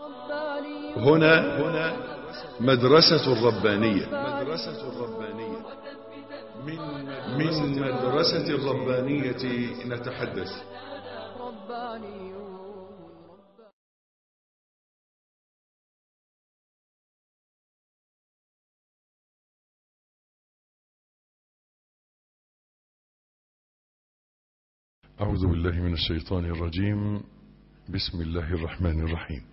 هنا مدرسة الربانية. من مدرسة الربانية نتحدث. أعوذ بالله من الشيطان الرجيم. بسم الله الرحمن الرحيم.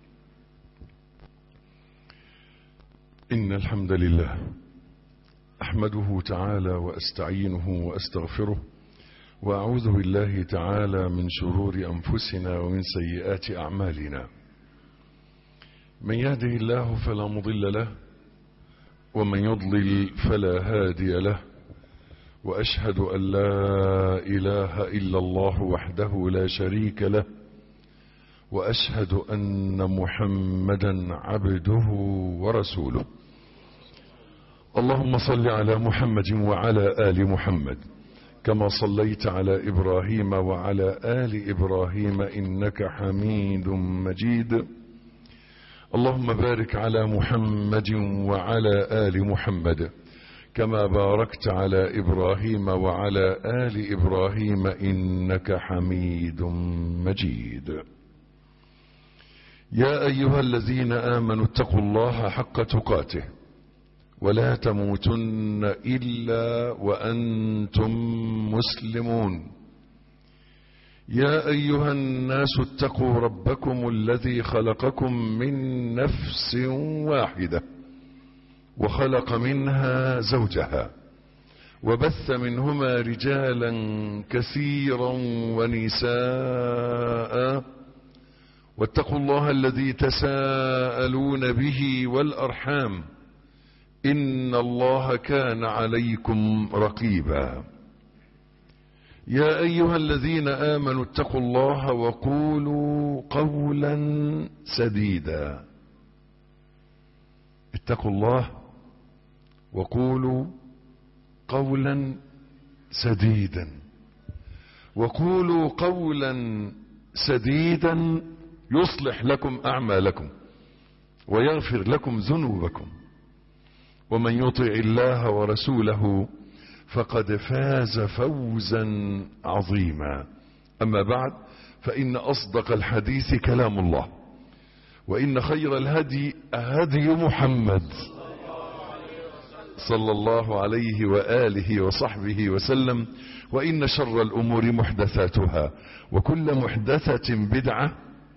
إن الحمد لله أحمده تعالى وأستعينه وأستغفره، وأعوذ بالله تعالى من شرور أنفسنا ومن سيئات أعمالنا. من يهده الله فلا مضل له، ومن يضلل فلا هادي له، وأشهد أن لا إله إلا الله وحده لا شريك له، وأشهد أن محمدا عبده ورسوله. اللهم صل على محمد وعلى آل محمد كما صليت على إبراهيم وعلى آل إبراهيم إنك حميد مجيد. اللهم بارك على محمد وعلى آل محمد كما باركت على إبراهيم وعلى آل إبراهيم إنك حميد مجيد. يا أيها الذين آمنوا اتقوا الله حق تقاته ولا تموتن إلا وأنتم مسلمون. يا أيها الناس اتقوا ربكم الذي خلقكم من نفس واحدة وخلق منها زوجها وبث منهما رجالا كثيرا ونساء، واتقوا الله الذي تساءلون به والأرحام إن الله كان عليكم رقيبا. يا أيها الذين آمنوا اتقوا الله وقولوا قولا سديدا. اتقوا الله وقولوا قولا سديدا. وقولوا قولا سديدا يصلح لكم أعمالكم ويغفر لكم ذنوبكم، ومن يطع الله ورسوله فقد فاز فوزا عظيما. أما بعد، فإن أصدق الحديث كلام الله، وإن خير الهدي هدي محمد صلى الله عليه وآله وصحبه وسلم، وإن شر الأمور محدثاتها، وكل محدثة بدعة،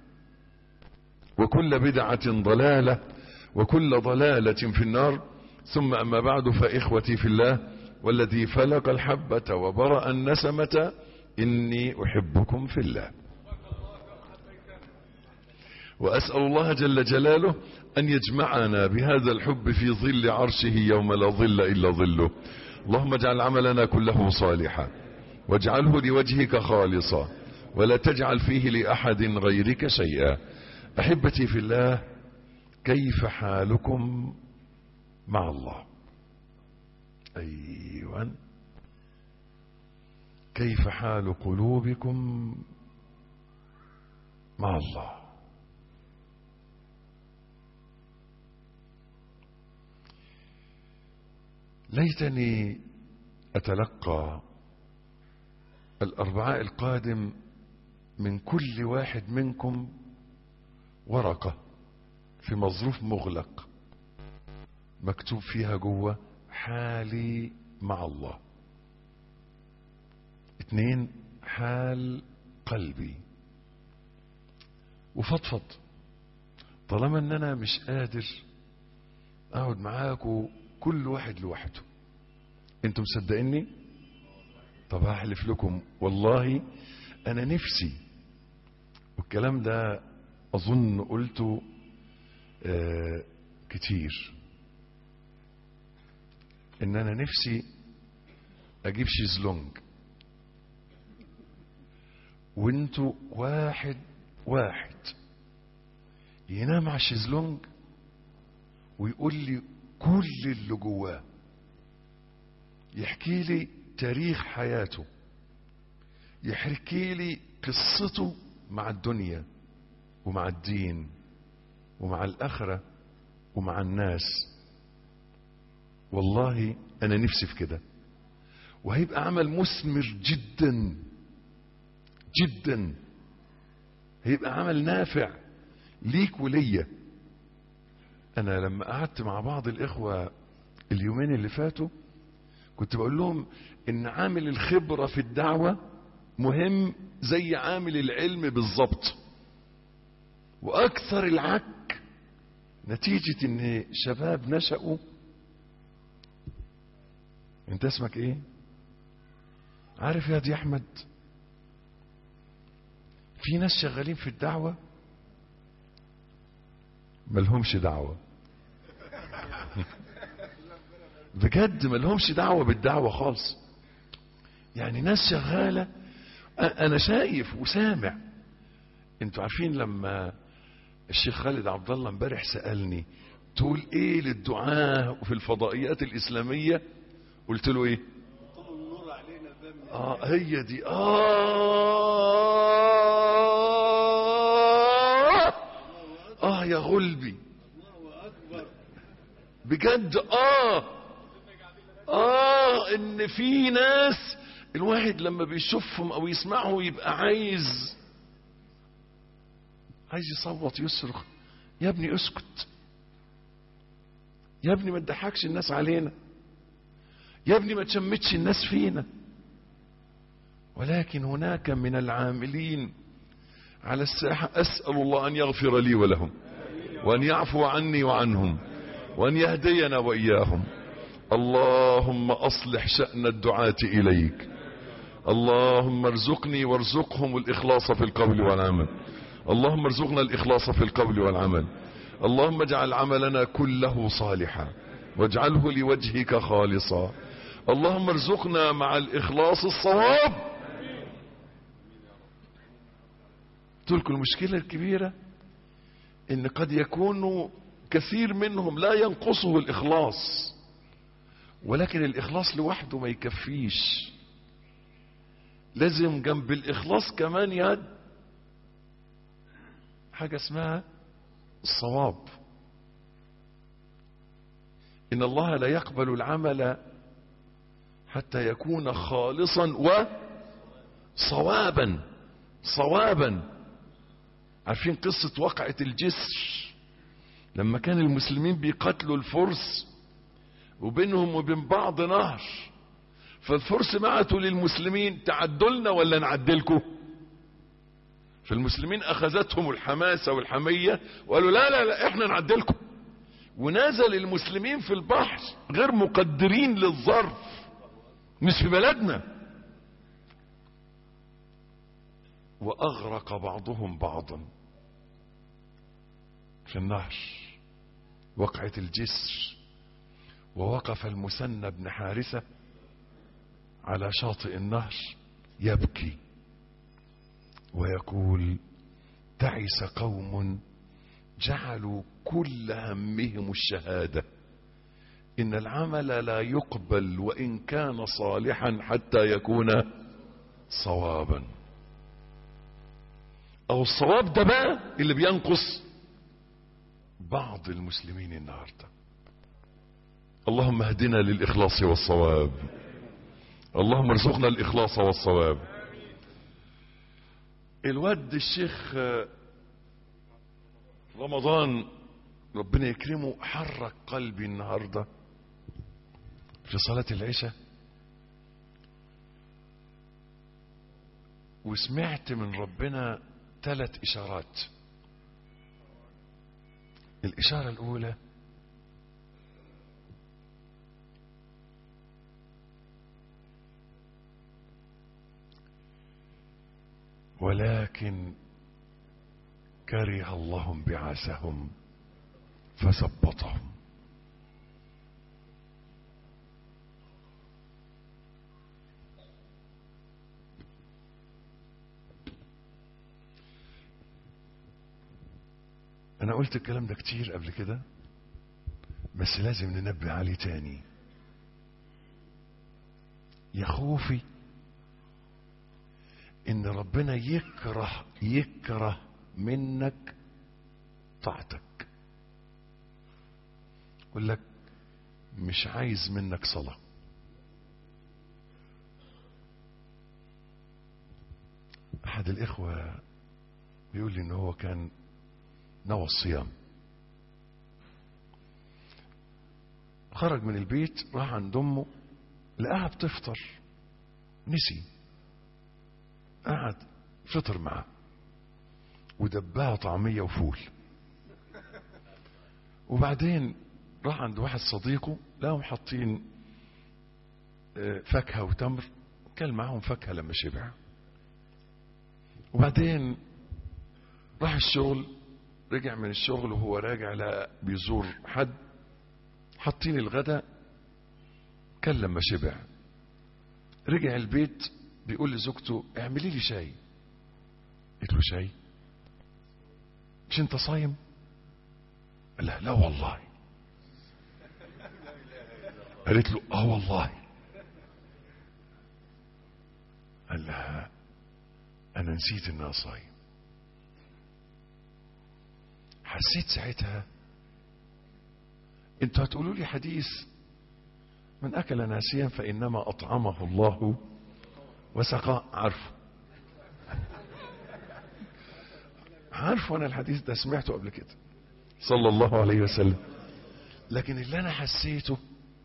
وكل بدعة ضلالة، وكل ضلالة في النار. ثم أما بعد، فإخوتي في الله والذي فلق الحبة وبرأ النسمة إني أحبكم في الله، وأسأل الله جل جلاله أن يجمعنا بهذا الحب في ظل عرشه يوم لا ظل إلا ظله. اللهم اجعل عملنا كله صالحا، واجعله لوجهك خالصا، ولا تجعل فيه لأحد غيرك شيئا. أحبتي في الله، كيف حالكم مع الله؟ أيوة، كيف حال قلوبكم مع الله؟ ليتني أتلقى الأربعاء القادم من كل واحد منكم ورقة في مظروف مغلق مكتوب فيها جوه حالي مع الله. 2، حال قلبي. وفضفض، طالما ان انا مش قادر اقعد معاكم كل واحد لوحده. انتم مصدقيني؟ طب هحلف لكم والله انا نفسي، والكلام ده اظن قلته كتير، ان انا نفسي اجيب شيزلونج وانتوا واحد واحد ينام على الشيزلونج ويقول لي كل اللي جواه، يحكي لي تاريخ حياته، يحكي لي قصته مع الدنيا ومع الدين ومع الآخرة ومع الناس. والله أنا نفسي في كده، وهيبقى عمل مثمر جدا جدا، هيبقى عمل نافع ليك وليا. أنا لما قعدت مع بعض الإخوة اليومين اللي فاتوا كنت بقول لهم إن عامل الخبرة في الدعوة مهم زي عامل العلم بالظبط، وأكثر العك نتيجة إن شباب نشأوا. أنت اسمك إيه؟ عارف يا دي أحمد، في ناس شغالين في الدعوة ملهمش دعوة بجد ملهمش دعوة بالدعوة خالص. يعني ناس شغالة، أنا شايف وسامع. أنتوا عارفين لما الشيخ خالد عبد الله امبارح سألني تقول إيه للدعاة في الفضائيات الإسلامية؟ قلت له إيه؟ هي دي. يا غلبي بجد. ان في ناس الواحد لما بيشوفهم او يسمعهم يبقى عايز يصوت يصرخ. يا ابني اسكت، يا ابني ما تضحكش الناس علينا، يا ابني ما تشمتش الناس فينا. ولكن هناك من العاملين على الساحة أسأل الله أن يغفر لي ولهم، وأن يعفو عني وعنهم، وأن يهدينا وإياهم. اللهم أصلح شأن الدعاة إليك. اللهم ارزقني وارزقهم الإخلاص في القول والعمل. اللهم ارزقنا الإخلاص في القول والعمل. اللهم اجعل عملنا كله صالحا واجعله لوجهك خالصا. اللهم ارزقنا مع الإخلاص الصواب. تلك المشكلة الكبيرة ان قد يكون كثير منهم لا ينقصه الإخلاص، ولكن الإخلاص لوحده ما يكفيش، لازم جنب الإخلاص كمان يد حاجة اسمها الصواب. إن الله لا يقبل العمل حتى يكون خالصا وصوابا. عارفين قصة وقعة الجسر لما كان المسلمين بيقتلوا الفرس وبينهم وبين بعض نهر، فالفرس بعتوا للمسلمين تعدلنا ولا نعدلكم؟ فالمسلمين اخذتهم الحماسة والحمية وقالوا لا احنا نعدلكم. ونزل المسلمين في البحر غير مقدرين للظرف، مش في بلدنا، واغرق بعضهم بعضا في النهر وقعة الجسر. ووقف المثنى بن حارثة على شاطئ النهر يبكي ويقول: تعس قوم جعلوا كل همهم الشهادة، إن العمل لا يقبل وإن كان صالحا حتى يكون صوابا. أو الصواب ده بقى اللي بينقص بعض المسلمين النهارده. اللهم اهدنا للإخلاص والصواب. اللهم ارزقنا الإخلاص والصواب. الواد الشيخ رمضان ربنا يكرمه حرك قلبي النهارده في صلاة العشاء، وسمعت من ربنا 3 إشارات. الإشارة الأولى: ولكن كره الله انبعاثهم فثبطهم. انا قلت الكلام ده كتير قبل كده، بس لازم ننبه عليه تاني. يا خوفي ان ربنا يكره منك طاعتك. يقول لك مش عايز منك صلاة. احد الاخوة بيقول لي ان هو كان نوى الصيام، خرج من البيت راح عند امه لقاها بتفطر، نسي، قعد فطر معاه ودبها طعمية وفول. وبعدين راح عند واحد صديقه لقاهم حاطين فاكهة وتمر، كل معاهم فاكهة لما شبع. وبعدين راح الشغل، رجع من الشغل وهو راجع لقى بيزور حد، حاطين الغداء، كل لما شبع. رجع البيت بيقول لزوجته اعملي لي شاي. قلت له شاي؟ مش انت صايم؟ قال لها لا والله. قالت له اه والله. قال لها انا نسيت ان انا صايم. حسيت ساعتها انتوا هتقولوا لي حديث من اكل ناسيا فانما اطعمه الله وسقاه، عارفه انا الحديث ده سمعته قبل كده صلى الله عليه وسلم. لكن اللي انا حسيته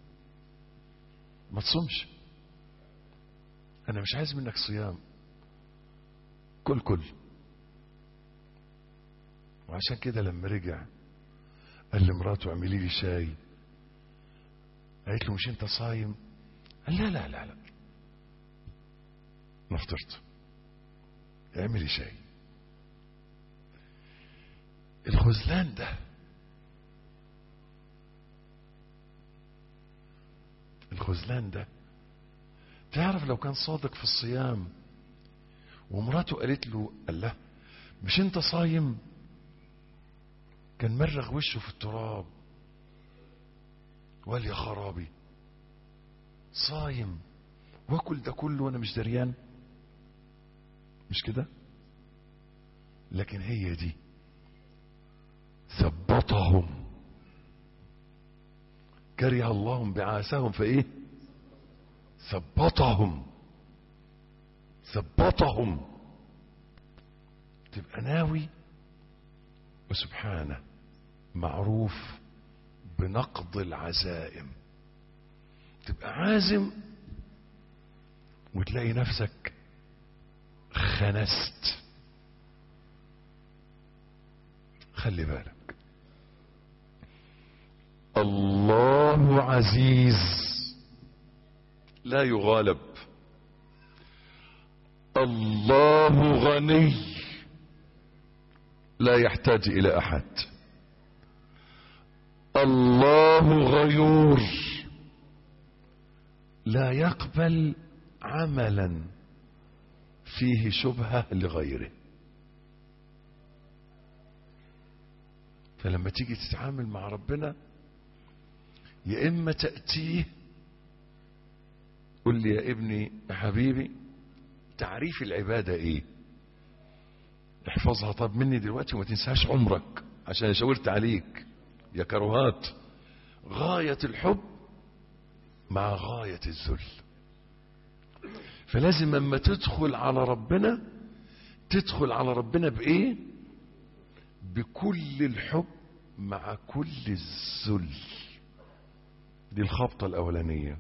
ما تصومش، انا مش عايز منك صيام، كل. وعشان كده لما رجع قال لمراته اعملي لي شاي، قالت له مش انت صايم؟ قال لا لا لا لا انا فطرت، اعملي شاي. الخذلان ده، الخذلان ده، تعرف لو كان صادق في الصيام ومراته قالت له قال له مش انت صايم، كان مرغ وشه في التراب وقال يا خرابي صايم واكل ده كله وانا مش دريان، مش كده؟ لكن هي دي ثبطهم، كره الله بعاثهم فايه؟ ثبطهم. تبقى ناوي وسبحانه معروف بنقض العزائم، تبقى عازم وتلاقي نفسك خنست. خلي بالك، الله عزيز لا يغالب، الله غني لا يحتاج الى احد، الله غيور لا يقبل عملا فيه شبهة لغيره. فلما تيجي تتعامل مع ربنا يا اما تأتيه قل لي يا ابني يا حبيبي تعريف العبادة ايه، احفظها طب مني دلوقتي وما تنساش عمرك عشان شاورت عليك يا كروهات. غاية الحب مع غاية الذل. فلازم اما تدخل على ربنا بايه؟ بكل الحب مع كل الذل. دي الخبطة الاولانية.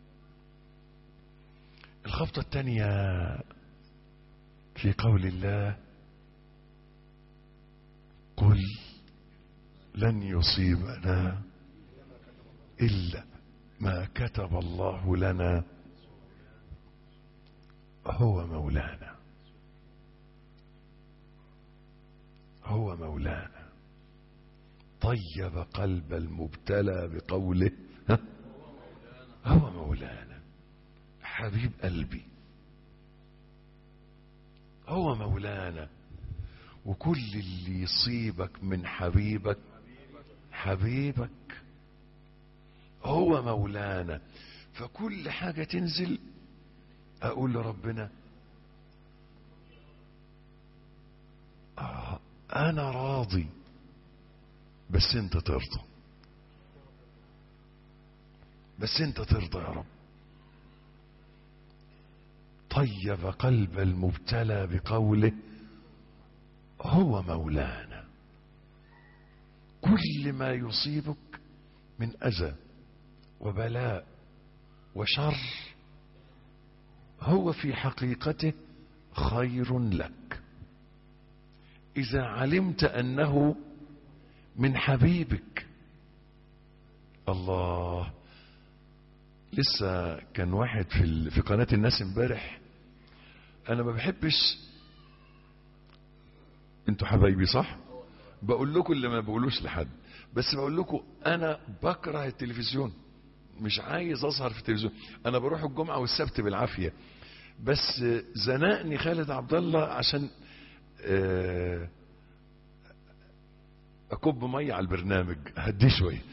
الخبطة الثانية في قول الله قل لن يصيبنا إلا ما كتب الله لنا هو مولانا. هو مولانا. طيب قلب المبتلى بقوله هو مولانا. حبيب قلبي هو مولانا. وكل اللي يصيبك من حبيبك هو مولانا. فكل حاجة تنزل اقول لربنا انا راضي بس انت ترضى. بس انت ترضى يا رب. طيب قلب المبتلى بقوله هو مولانا. كل ما يصيبك من أذى وبلاء وشر هو في حقيقته خير لك إذا علمت أنه من حبيبك. الله. لسه كان واحد في قناة الناس امبارح. أنا ما بحبش، انتوا حبايبي صح؟ بقول لكم اللي ما بقولوش لحد، بس بقول لكم أنا بكره التلفزيون، مش عايز أظهر في التلفزيون. أنا بروح الجمعة والسبت بالعافية، بس زنقني خالد عبد الله عشان أكب مية على البرنامج هديه شوية.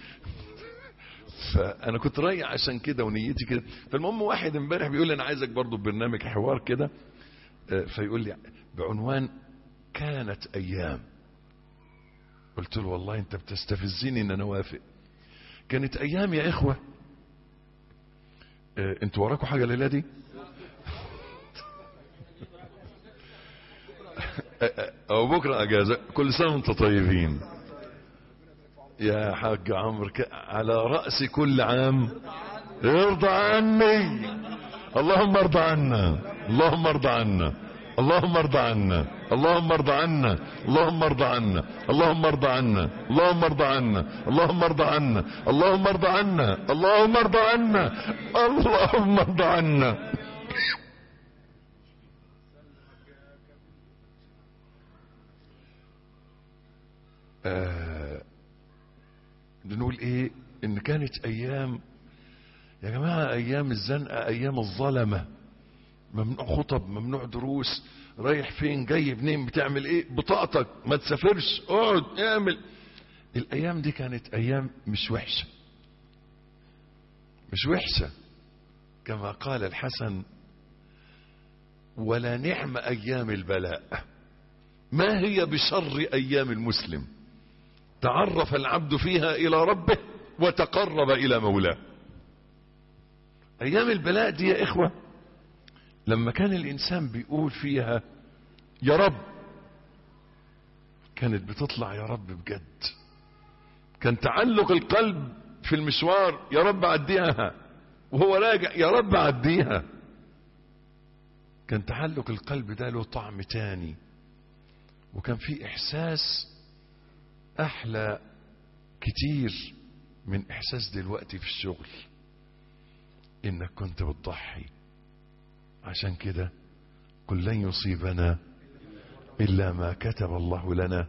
فأنا كنت رايح عشان كده ونيتي كده. فالمهم واحد امبارح بيقول لي أنا عايزك برضو ببرنامج حوار كده، فيقول لي بعنوان كانت أيام. قلت له والله أنت بتستفزني إن أنا وافق. كانت أيام يا إخوة. أنتوا وراكوا حاجة الليلة دي؟ أو بكرة أجازة. كل سنة وأنتم طيبين يا حاج عمرو. على رأس كل عام ارضى عني. اللهم ارضى عنا، اللهم ارضى عنا، اللهم ارضى عنا، اللهم ارضى عنا، اللهم ارضى عنا، اللهم ارضى عنا، اللهم ارضى عنا، اللهم ارضى عنا، اللهم ارضى عنا، اللهم ارضى عنا، اللهم ارضى عنا. نقول ايه؟ ان كانت ايام يا جماعة، ايام الزنقة، ايام الظلمة. ممنوع خطب، ممنوع دروس، رايح فين جاي منين بتعمل ايه، بطاقتك ما تسافرش، اقعد اعمل. الايام دي كانت ايام مش وحشة، مش وحشة. كما قال الحسن ولا نعم ايام البلاء ما هي بشر ايام المسلم تعرف العبد فيها الى ربه وتقرب الى مولاه. ايام البلاء دي يا اخوة لما كان الانسان بيقول فيها يا رب، كانت بتطلع يا رب بجد. كان تعلق القلب في المشوار يا رب عديها، وهو راجع يا رب عديها. كان تعلق القلب ده له طعم تاني، وكان في احساس احلى كتير من احساس دلوقتي في الشغل، انك كنت بتضحي. عشان كده قل لن يصيبنا الا ما كتب الله لنا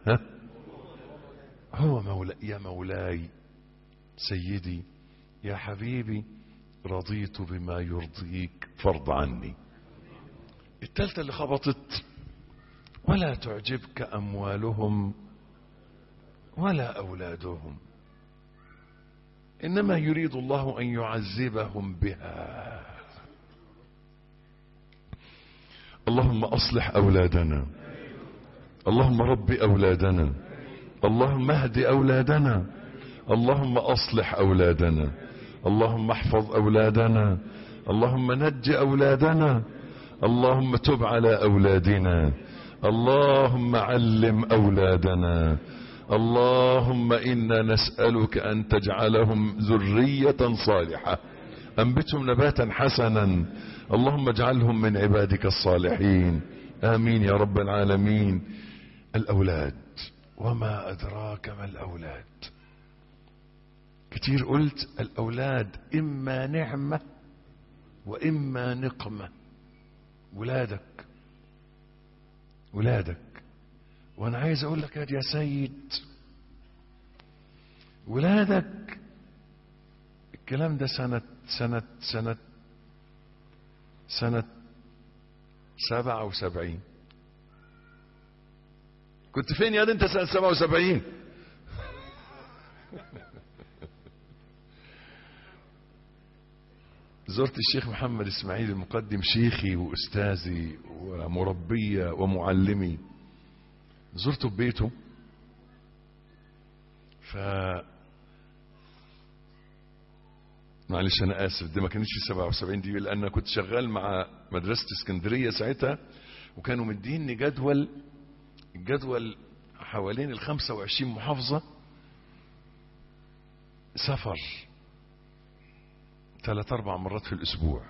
هو مولا. يا مولاي سيدي يا حبيبي رضيت بما يرضيك فارض عني. التالتة اللي خبطت ولا تعجبك اموالهم ولا اولادهم انما يريد الله ان يعذبهم بها. اللهم اصلح اولادنا، اللهم رب اولادنا، اللهم اهد اولادنا، اللهم اصلح اولادنا، اللهم احفظ اولادنا، اللهم نج اولادنا، اللهم تب على اولادنا، اللهم علم اولادنا، اللهم انا نسألك ان تجعلهم ذرية صالحة، انبتهم نباتا حسنا، اللهم اجعلهم من عبادك الصالحين. امين يا رب العالمين. الاولاد، وما ادراك ما الاولاد. كتير قلت الاولاد اما نعمة واما نقمة. ولادك، ولادك. وانا عايز اقول لك يا سيد، ولادك الكلام ده سنة 77. كنت فين يا انت سنة 77؟ زرت الشيخ محمد اسماعيل المقدم، شيخي واستاذي ومربي ومعلمي. زرته ببيته، معلش انا اسف، دي ما كانتش في 77 دي، لان كنت شغال مع مدرسة اسكندرية ساعتها، وكانوا مديني الجدول حوالين 25 محافظة سفر 3-4 مرات في الاسبوع.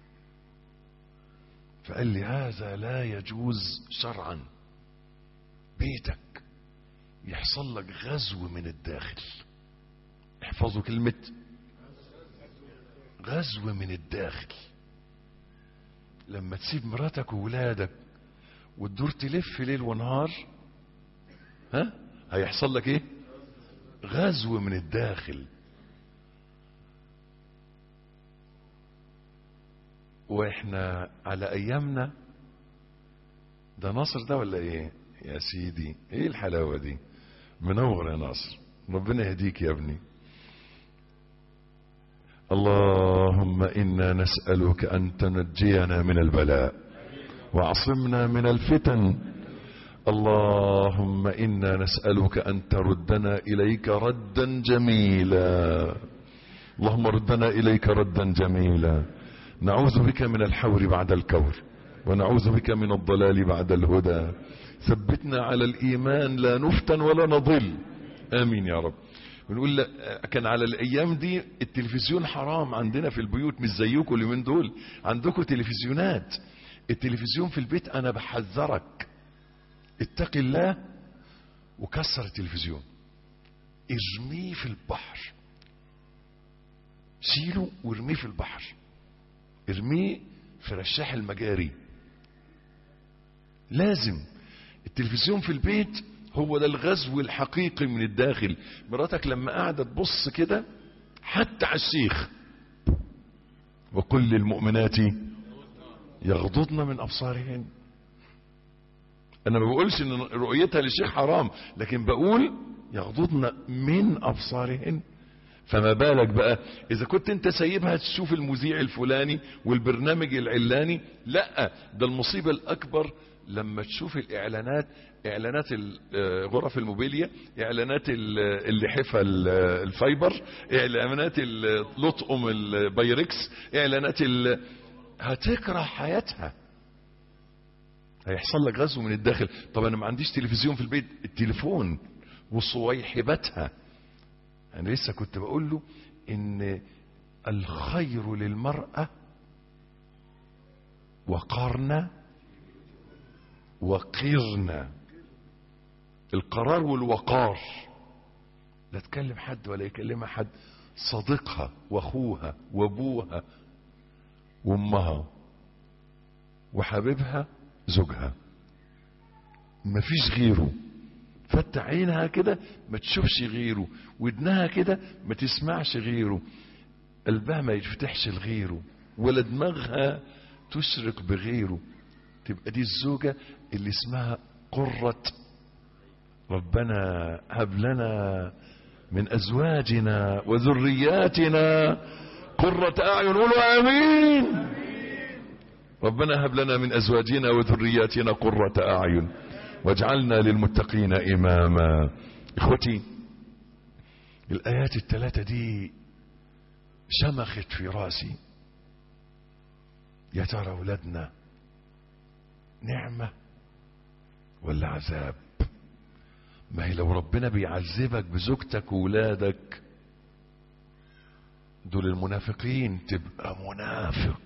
فقال لي هذا لا يجوز شرعا، بيتك يحصل لك غزو من الداخل. احفظوا كلمة غزو من الداخل. لما تسيب مراتك وولادك وتدور تلف ليل ونهار، هيحصل لك ايه؟ غزو من الداخل. واحنا على ايامنا ده ناصر ده ولا ايه يا سيدي؟ ايه الحلاوة دي؟ منور يا ناصر، ربنا يهديك يا ابني. اللهم إنا نسألك أن تنجينا من البلاء واعصمنا من الفتن. اللهم إنا نسألك أن تردنا إليك ردا جميلا. اللهم ردنا إليك ردا جميلا. نعوذ بك من الحور بعد الكور، ونعوذ بك من الضلال بعد الهدى. ثبتنا على الإيمان لا نفتن ولا نضل، آمين يا رب. بنقول كان على الايام دي التلفزيون حرام عندنا في البيوت، مش زيكم اليومين دول عندكم تلفزيونات. التلفزيون في البيت انا بحذرك اتق الله وكسر التلفزيون، ارميه في البحر، شيله وارميه في البحر، ارميه في رشاح المجاري. لازم التلفزيون في البيت هو ده الغزو الحقيقي من الداخل. مراتك لما قاعدة تبص كده حتى على الشيخ، وكل المؤمنات يغضضن من أبصارهن. أنا ما بقولش إن رؤيتها للشيخ حرام، لكن بقول يغضضن من أبصارهن. فما بالك بقى إذا كنت أنت سايبها تشوف المذيع الفلاني والبرنامج العلاني؟ لا، ده المصيبة الأكبر لما تشوف الإعلانات، إعلانات غرف الموبيليا، إعلانات اللحفة الفايبر، إعلانات لطقم البايركس، إعلانات هتكره حياتها. هيحصل لك غزو من الداخل. طب أنا ما عنديش تلفزيون في البيت، التليفون وصويحبتها. أنا لسه كنت بقول له إن الخير للمرأة وقرنا وقرنا، القرار والوقار. لا تكلم حد ولا يكلمها حد، صديقها واخوها وابوها وامها وحبيبها زوجها، مفيش غيره. فتح عينها كده ما تشوفش غيره، ودنها كده ما تسمعش غيره، قلبها ما يفتحش لغيره، ولا دماغها تشرق بغيره. تبقى دي الزوجة اللي اسمها قرة. ربنا هب لنا من أزواجنا وذرياتنا قرة أعين، قولوا آمين. ربنا هب لنا من أزواجنا وذرياتنا قرة أعين واجعلنا للمتقين إماما. إخوتي، الآيات الثلاثة دي شمخت في راسي. يا ترى أولادنا نعمة ولا عذاب؟ ما هي لو ربنا بيعذبك بزوجتك وولادك، دول المنافقين، تبقى منافق.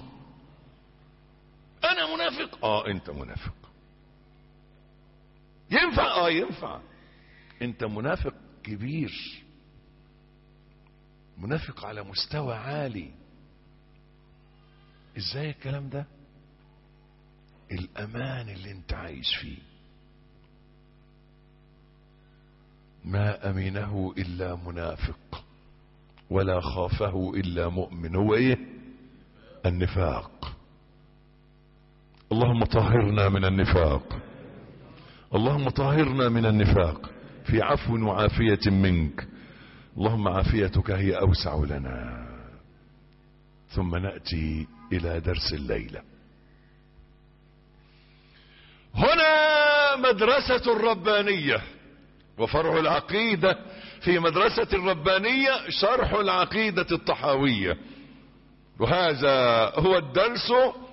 انا منافق؟ انت منافق. ينفع؟ ينفع. انت منافق كبير، منافق على مستوى عالي. ازاي الكلام ده؟ الامان اللي انت عايش فيه ما امنه الا منافق ولا خافه الا مؤمن. هو ايه؟ النفاق. اللهم طهرنا من النفاق، اللهم طهرنا من النفاق في عفو وعافية منك. اللهم عافيتك هي اوسع لنا. ثم نأتي الى درس الليلة. هنا مدرسة الربانية وفرع العقيدة في مدرسة الربانية شرح العقيدة الطحاوية، وهذا هو الدرس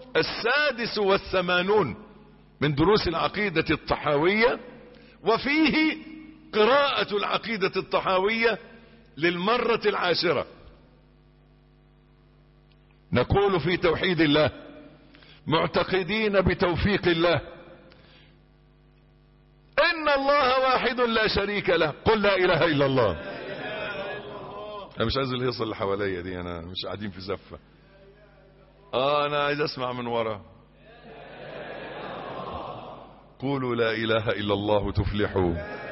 86 من دروس العقيدة الطحاوية، وفيه قراءة العقيدة الطحاوية للمرة 10. نقول في توحيد الله معتقدين بتوفيق الله ان الله واحد لا شريك له، قل لا اله الا الله. انا مش عايز الهيصه اللي حواليا دي، انا مش قاعدين في زفه. انا عايز اسمع من ورا. قولوا لا اله الا الله تفلحوا.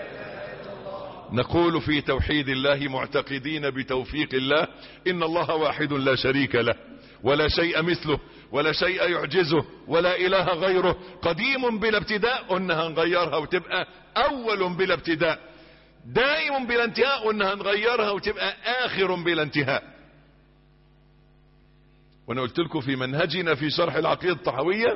نقول في توحيد الله معتقدين بتوفيق الله ان الله واحد لا شريك له ولا شيء مثله ولا شيء يعجزه ولا اله غيره، قديم بلا ابتداء، قلنا هنغيرها وتبقى اول بلا ابتداء، دائم بلا انتهاء، قلنا هنغيرها وتبقى اخر بلا انتهاء. وانا قلت لكم في منهجنا في شرح العقيدة الطحاوية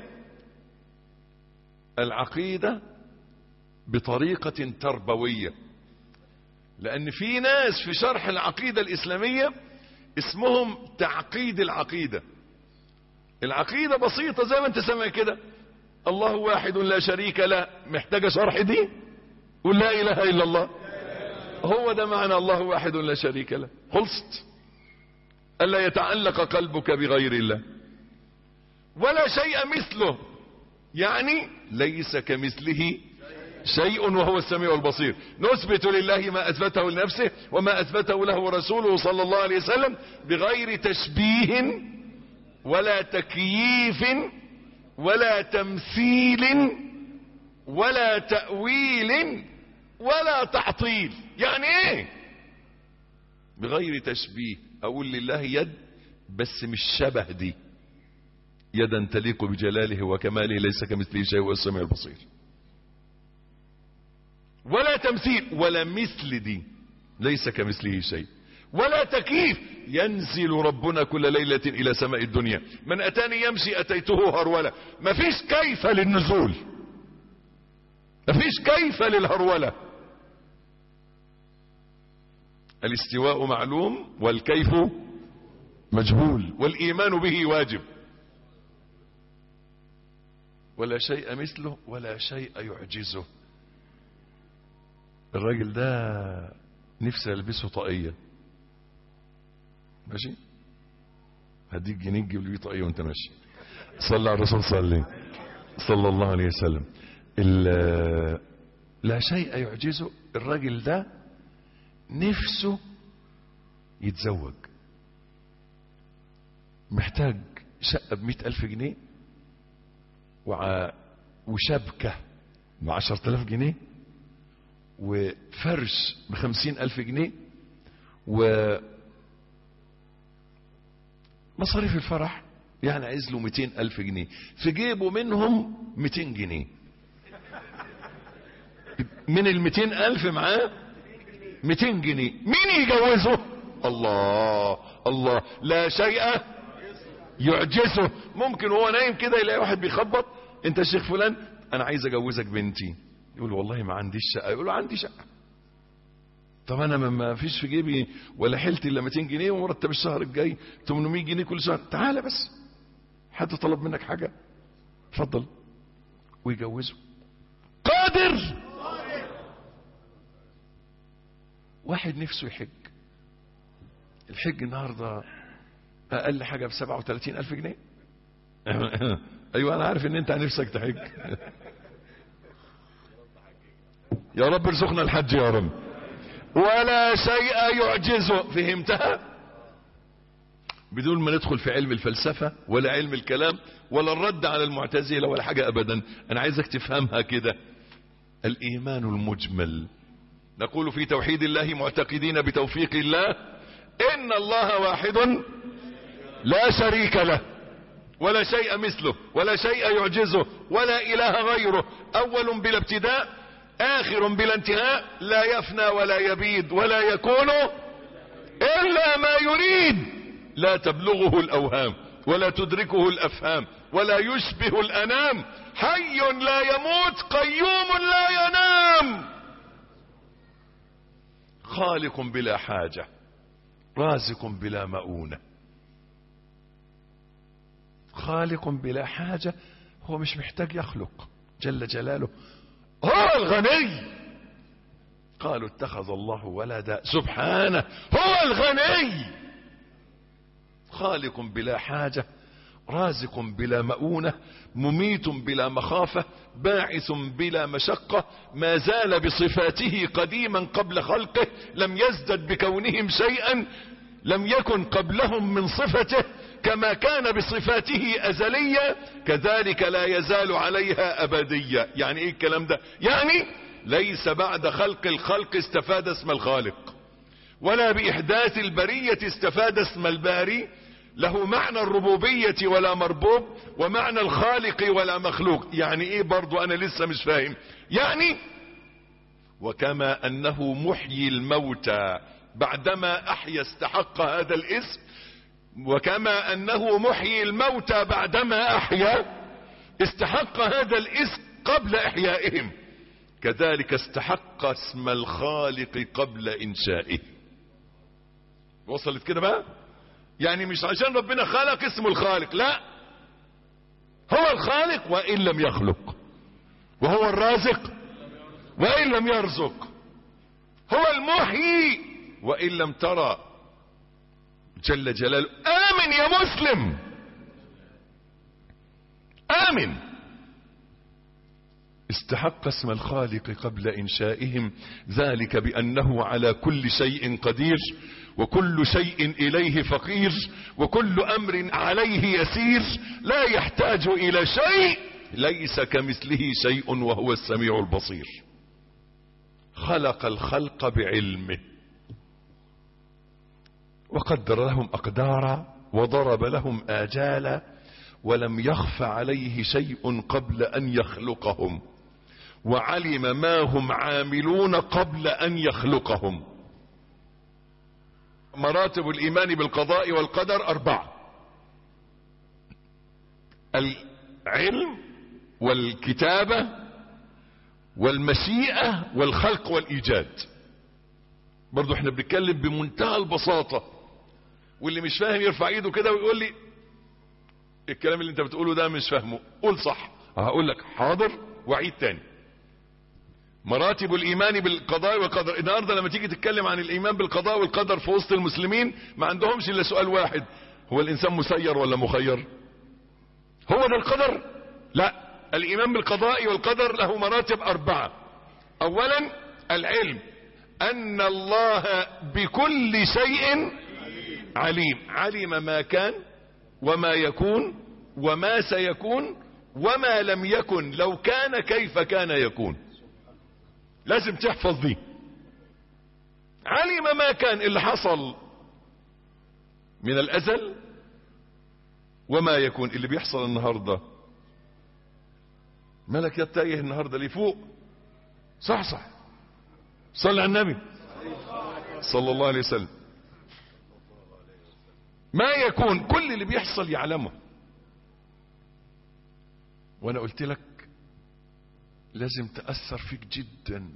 العقيدة بطريقة تربوية، لان في ناس في شرح العقيدة الاسلامية اسمهم تعقيد العقيدة. العقيدة بسيطة زي ما انت سامع كده، الله واحد لا شريك له، محتاجة شرح دي؟ قل لا اله الا الله. هو ده معنى الله واحد لا شريك له، خلصت. الا يتعلق قلبك بغير الله. ولا شيء مثله، يعني ليس كمثله شيء وهو السميع البصير. نثبت لله ما اثبته لنفسه وما اثبته له رسوله صلى الله عليه وسلم بغير تشبيه ولا تكييف ولا تمثيل ولا تأويل ولا تعطيل. يعني ايه بغير تشبيه؟ اقول لله يد بس مش شبه دي، يدا تليق بجلاله وكماله ليس كمثله شيء وهو السميع البصير. ولا تمثيل ولا مثل دي، ليس كمثله شيء. ولا تكييف، ينزل ربنا كل ليلة الى سماء الدنيا، من اتاني يمشي اتيته هرولة. مفيش كيف للنزول، مفيش كيف للهرولة. الاستواء معلوم والكيف مجهول والايمان به واجب. ولا شيء مثله ولا شيء يعجزه. الراجل ده نفسي البسه طاقية، ماشي؟ هديك جنيه تجيب لي طاقية وانت ماشي. صلى على الرسول صلى الله عليه وسلم. لا شيء يعجزه. الراجل ده نفسه يتزوج، محتاج شقة ب100,000 جنيه وشبكة ب10,000 جنيه وفرش ب50,000 جنيه ومصاريف الفرح، يعني عايز له 200,000 جنيه، في جيبه منهم 200 جنيه. من ال200,000 معاه 200 جنيه. مين يجوزه؟ الله الله. لا شيء يعجزه. ممكن هو نايم كده يلاقي واحد بيخبط، انت الشيخ فلان انا عايز اجوزك بنتي. يقول والله ما عنديش شقة. يقول له عندي شقة. طب انا ما فيش في جيبي ولا حيلتي الا 200 جنيه ومرتب الشهر الجاي 800 جنيه كل شهر. تعالى بس، حد طلب منك حاجة؟ اتفضل. ويجوزه. قادر. واحد نفسه يحج. الحج النهاردة اقل حاجة ب37,000 جنيه. ايوه انا عارف ان انت نفسك تحج. يا رب ارزقنا الحج يا رب. ولا شيء يعجزه. فهمتها؟ بدون ما ندخل في علم الفلسفة ولا علم الكلام ولا الرد على المعتزلة ولا حاجة ابدا. انا عايزك تفهمها كده. الايمان المجمل. نقول في توحيد الله معتقدين بتوفيق الله ان الله واحد لا شريك له ولا شيء مثله ولا شيء يعجزه ولا اله غيره، اول بلا ابتداء اخر بلا انتهاء، لا يفنى ولا يبيد ولا يكون الا ما يريد، لا تبلغه الاوهام ولا تدركه الافهام ولا يشبه الانام، حي لا يموت قيوم لا ينام. خالق بلا حاجة، رازق بلا مؤونة. خالق بلا حاجة، هو مش محتاج يخلق جل جلاله، هو الغني. قالوا اتخذ الله ولدا، سبحانه هو الغني. خالق بلا حاجة، رازق بلا مؤونة، مميت بلا مخافة، باعث بلا مشقة، ما زال بصفاته قديما قبل خلقه، لم يزدد بكونهم شيئا لم يكن قبلهم من صفته، كما كان بصفاته أزلية كذلك لا يزال عليها أبدية. يعني ايه الكلام ده؟ يعني ليس بعد خلق الخلق استفاد اسم الخالق، ولا بإحداث البرية استفاد اسم الباري. له معنى الربوبية ولا مربوب، ومعنى الخالق ولا مخلوق. يعني ايه برضو؟ انا لسه مش فاهم. يعني وكما انه محيي الموتى بعدما احيا استحق هذا الاسم، وكما انه محيي الموتى بعدما احيا استحق هذا الاسم قبل احيائهم، كذلك استحق اسم الخالق قبل انشائه. وصلت كده بقى؟ يعني مش عشان ربنا خلق اسمه الخالق، لا، هو الخالق وإن لم يخلق، وهو الرازق وإن لم يرزق، هو المحيي وإن لم ترى، جل جلاله. آمن يا مسلم، آمن. استحق اسم الخالق قبل إنشائهم، ذلك بأنه على كل شيء قدير، وكل شيء إليه فقير، وكل أمر عليه يسير، لا يحتاج إلى شيء، ليس كمثله شيء وهو السميع البصير. خلق الخلق بعلمه، وقدر لهم أقدارا، وضرب لهم آجالا، ولم يخف عليه شيء قبل أن يخلقهم، وعلم ما هم عاملون قبل أن يخلقهم. مراتب الإيمان بالقضاء والقدر 4: العلم والكتابة والمشيئة والخلق والإيجاد. برضو احنا بنتكلم بمنتهى البساطة، واللي مش فاهم يرفع ايده كده ويقول لي الكلام اللي انت بتقوله ده مش فاهمه، قول صح. هقول لك حاضر وعيد تاني. مراتب الايمان بالقضاء والقدر. النهارده لما تيجي تتكلم عن الايمان بالقضاء والقدر في وسط المسلمين ما عندهمش الا سؤال واحد: هو الانسان مسير ولا مخير؟ هو ده القدر؟ لا، الايمان بالقضاء والقدر له مراتب 4. اولا العلم، ان الله بكل شيء عليم، علم ما كان وما يكون وما سيكون وما لم يكن لو كان كيف كان يكون. لازم تحفظ دي. علم ما كان، اللي حصل من الازل، وما يكون، اللي بيحصل النهارده. ملك يتايه النهارده ليه فوق؟ صح صح، صلى على النبي صلى الله عليه وسلم. ما يكون، كل اللي بيحصل يعلمه. وانا قلت لك لازم تأثر فيك جدا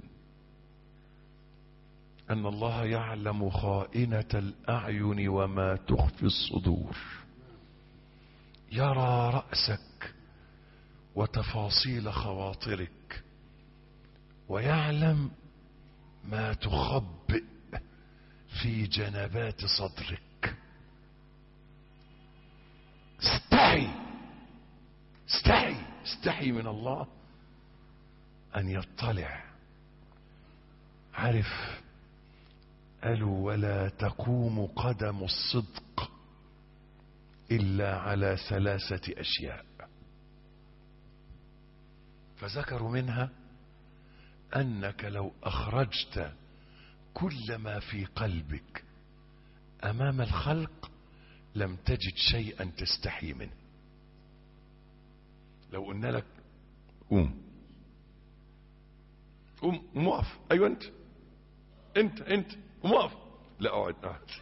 ان الله يعلم خائنة الاعين وما تخفي الصدور، يرى رأسك وتفاصيل خواطرك، ويعلم ما تخبئ في جنبات صدرك. استحي استحي استحي من الله ان يطلع. عارف قالوا ولا تقوم قدم الصدق الا على 3 اشياء، فذكروا منها انك لو اخرجت كل ما في قلبك امام الخلق لم تجد شيئا تستحي منه. لو قلنا لك قوم قوم وقف، ايوه انت قوم وقف، لا اقعد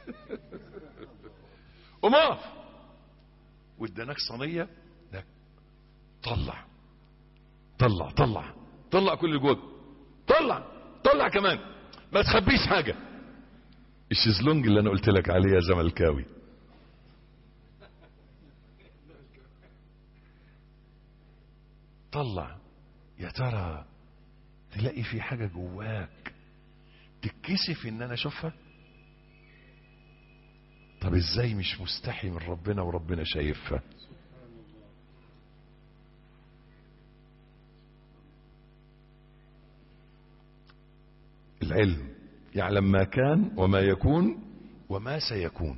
قوم وقف، واداناك صينيه، لا طلع طلع كل اللي جواك، طلع كمان، ما تخبيش حاجه، الشيزلونج اللي انا قلت لك عليه يا زملكاوي. طلع يا ترى تلاقي في حاجة جواك تتكسف ان انا اشوفها. طب ازاي مش مستحي من ربنا وربنا شايفها؟ العلم يعلم ما كان وما يكون وما سيكون.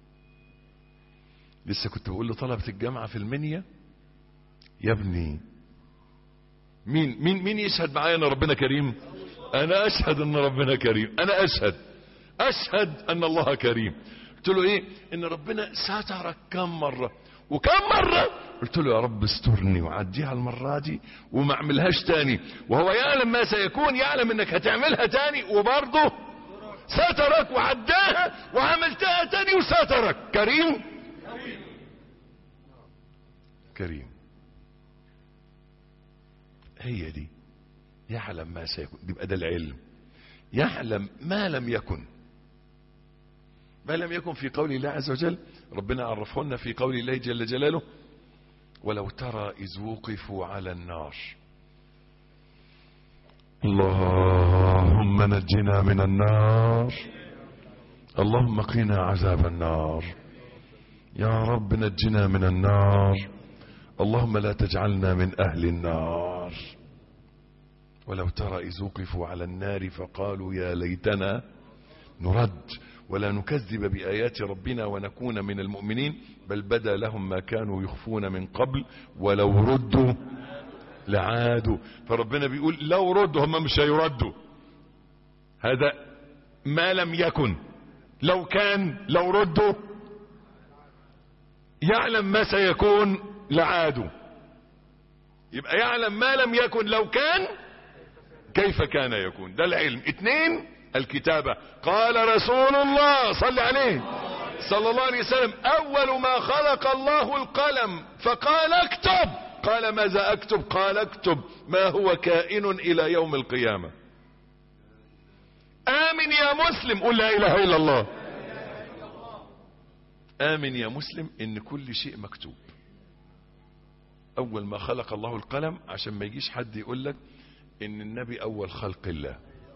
لسه كنت بقول لطلبة الجامعة في المنيا يا ابني مين يشهد معايا ان ربنا كريم؟ انا اشهد ان ربنا كريم. انا اشهد ان الله كريم. قلت له ايه؟ ان ربنا سترك كم مرة وكم مرة. قلت له يا رب استرني وعديها المرة دي وما اعملهاش تاني، وهو يعلم ما سيكون، يعلم انك هتعملها تاني وبرضه سترك وعداها وعملتها تاني وسترك. كريم. هي دي يعلم ما سيكون. يبقى ده العلم. يعلم ما لم يكن. ما لم يكن في قول الله عز وجل. ربنا عرفهن في قول الله جل جلاله ولو ترى إذ وقفوا على النار. اللهم نجنا من النار، اللهم قنا عذاب النار، يا رب نجنا من النار، اللهم لا تجعلنا من أهل النار. ولو ترى إذ وقفوا على النار فقالوا يا ليتنا نرد ولا نكذب بآيات ربنا ونكون من المؤمنين بل بدا لهم ما كانوا يخفون من قبل ولو ردوا لعادوا. فربنا بيقول لو ردوا، هم مش هيردوا. هذا ما لم يكن. لو كان، لو ردوا، يعلم ما سيكون لعادوا. يبقى يعلم ما لم يكن لو كان كيف كان يكون. ده العلم. 2 الكتابة. قال رسول الله صلى عليه صلى الله عليه وسلم اول ما خلق الله القلم فقال اكتب. قال ماذا اكتب؟ قال اكتب ما هو كائن الى يوم القيامة. امن يا مسلم، قل لا اله الا الله. امن يا مسلم ان كل شيء مكتوب. اول ما خلق الله القلم عشان ما يجيش حد يقول لك ان النبي اول خلق الله.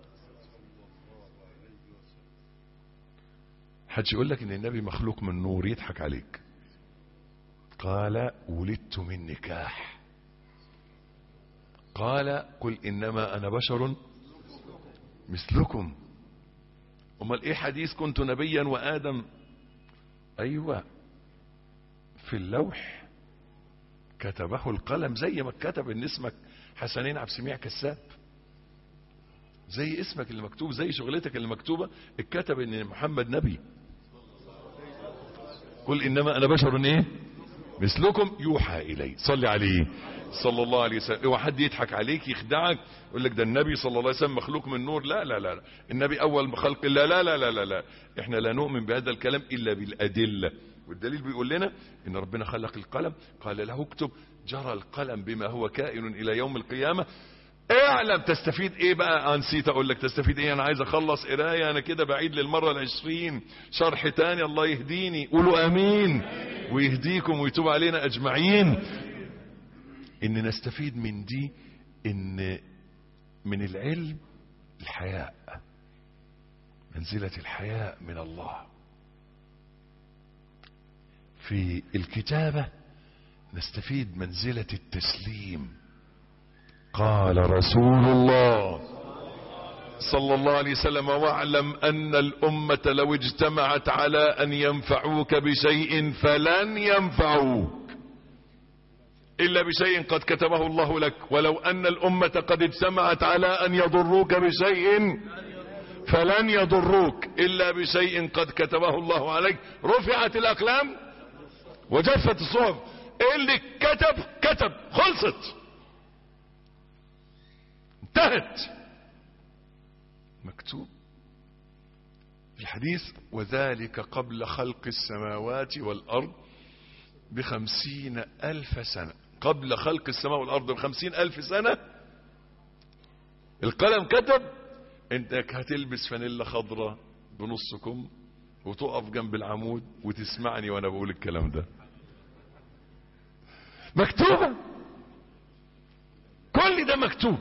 حد يقول لك ان النبي مخلوق من نور يضحك عليك. قال ولدت من نكاح. قال قل انما انا بشر مثلكم. امال ايه حديث كنت نبيا وادم؟ ايوه في اللوح كتبه القلم زي ما كتب ان اسمك حسنين عبد السميع كساب، زي اسمك اللي مكتوب، زي شغلتك اللي مكتوبة اتكتب ان محمد نبي. قل انما انا بشر ايه مثلكم يوحى الي. صلي عليه صلى الله عليه وسلم. اوعى حد يضحك عليك يخدعك يقول لك ده النبي صلى الله عليه وسلم مخلوق من نور. لا لا لا، النبي اول خلق الله. لا لا لا لا لا، احنا لا نؤمن بهذا الكلام الا بالادله. والدليل بيقول لنا ان ربنا خلق القلم قال له اكتب، جرى القلم بما هو كائن الى يوم القيامه. اعلم تستفيد ايه بقى؟ نسيت اقول لك تستفيد ايه. انا عايز اخلص قرايه، انا كده بعيد للمره ال20 شرح تاني. الله يهديني، قولوا امين ويهديكم ويتوب علينا اجمعين. ان نستفيد من دي ان من العلم الحياء، منزلة الحياء من الله. في الكتابة نستفيد منزلة التسليم. قال رسول الله صلى الله عليه وسلم واعلم ان الامة لو اجتمعت على ان ينفعوك بشيء فلن ينفعوك الا بشيء قد كتبه الله لك، ولو ان الامة قد اجتمعت على ان يضروك بشيء فلن يضروك الا بشيء قد كتبه الله عليك. رفعت الاقلام وجفت الصحف. اللي كتب خلصت انتهت، مكتوب. في الحديث وذلك قبل خلق السماوات والأرض ب50,000 سنة. قبل خلق السماء والأرض ب50,000 سنة القلم كتب انك هتلبس فانيلا خضراء بنصكم وتقف جنب العمود وتسمعني وانا بقول الكلام ده. مكتوبة، كل ده مكتوب.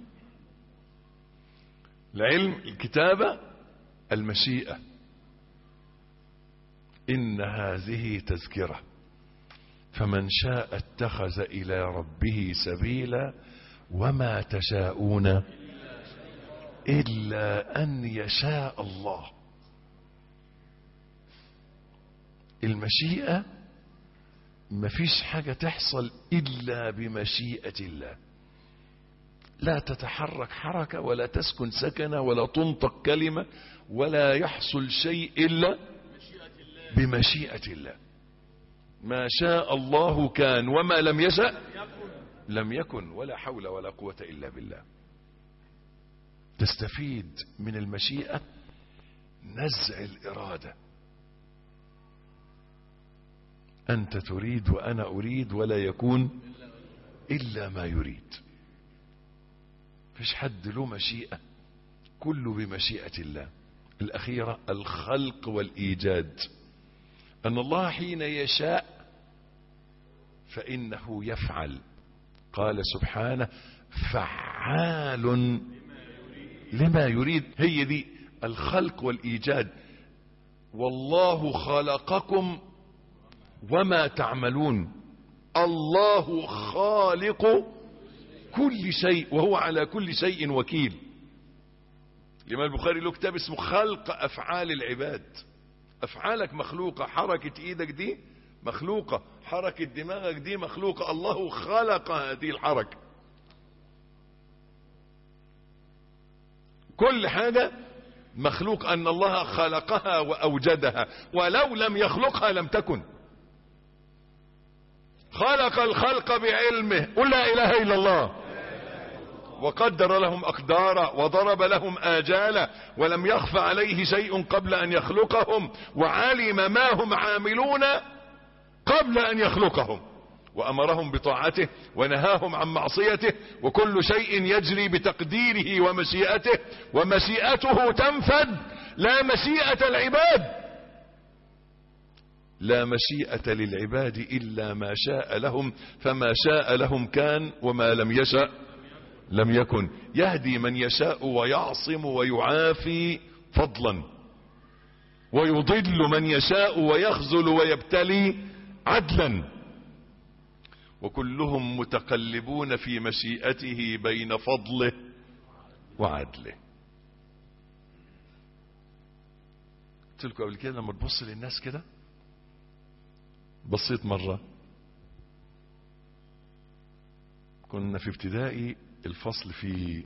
العلم، الكتابة، المشيئة. إن هذه تذكرة فمن شاء اتخذ إلى ربه سبيلا وما تشاءون إلا أن يشاء الله. المشيئة، مفيش حاجة تحصل إلا بمشيئة الله. لا تتحرك حركة ولا تسكن سكنة ولا تنطق كلمة ولا يحصل شيء إلا بمشيئة الله. ما شاء الله كان وما لم يشأ لم يكن، ولا حول ولا قوة إلا بالله. تستفيد من المشيئة نزع الإرادة. أنت تريد وأنا أريد ولا يكون إلا ما يريد. فيش حد له مشيئة، كله بمشيئة الله. الأخيرة الخلق والإيجاد. أن الله حين يشاء فإنه يفعل. قال سبحانه فعال لما يريد. هي دي الخلق والإيجاد. والله خلقكم وما تعملون. الله خالق كل شيء وهو على كل شيء وكيل. الإمام البخاري له كتاب اسمه خلق أفعال العباد. أفعالك مخلوقة، حركة إيدك دي مخلوقة، حركة دماغك دي مخلوقة، الله خلق هذه الحركة. كل حاجة مخلوق، أن الله خلقها وأوجدها، ولو لم يخلقها لم تكن. خلق الخلق بعلمه، قل لا إله إلا الله. وقدر لهم أقدارا وضرب لهم آجالا ولم يخف عليه شيء قبل أن يخلقهم، وعلم ما هم عاملون قبل أن يخلقهم، وأمرهم بطاعته ونهاهم عن معصيته، وكل شيء يجري بتقديره ومشيئته، ومشيئته تنفذ لا مشيئة العباد. لا مشيئة للعباد إلا ما شاء لهم، فما شاء لهم كان وما لم يشأ لم يكن. يهدي من يشاء ويعصم ويعافي فضلا، ويضل من يشاء ويخذل ويبتلي عدلا، وكلهم متقلبون في مشيئته بين فضله وعدله. قلت لكم قبل كده لما تبص للناس كده، بصيت مرة كنا في ابتدائي، الفصل فيه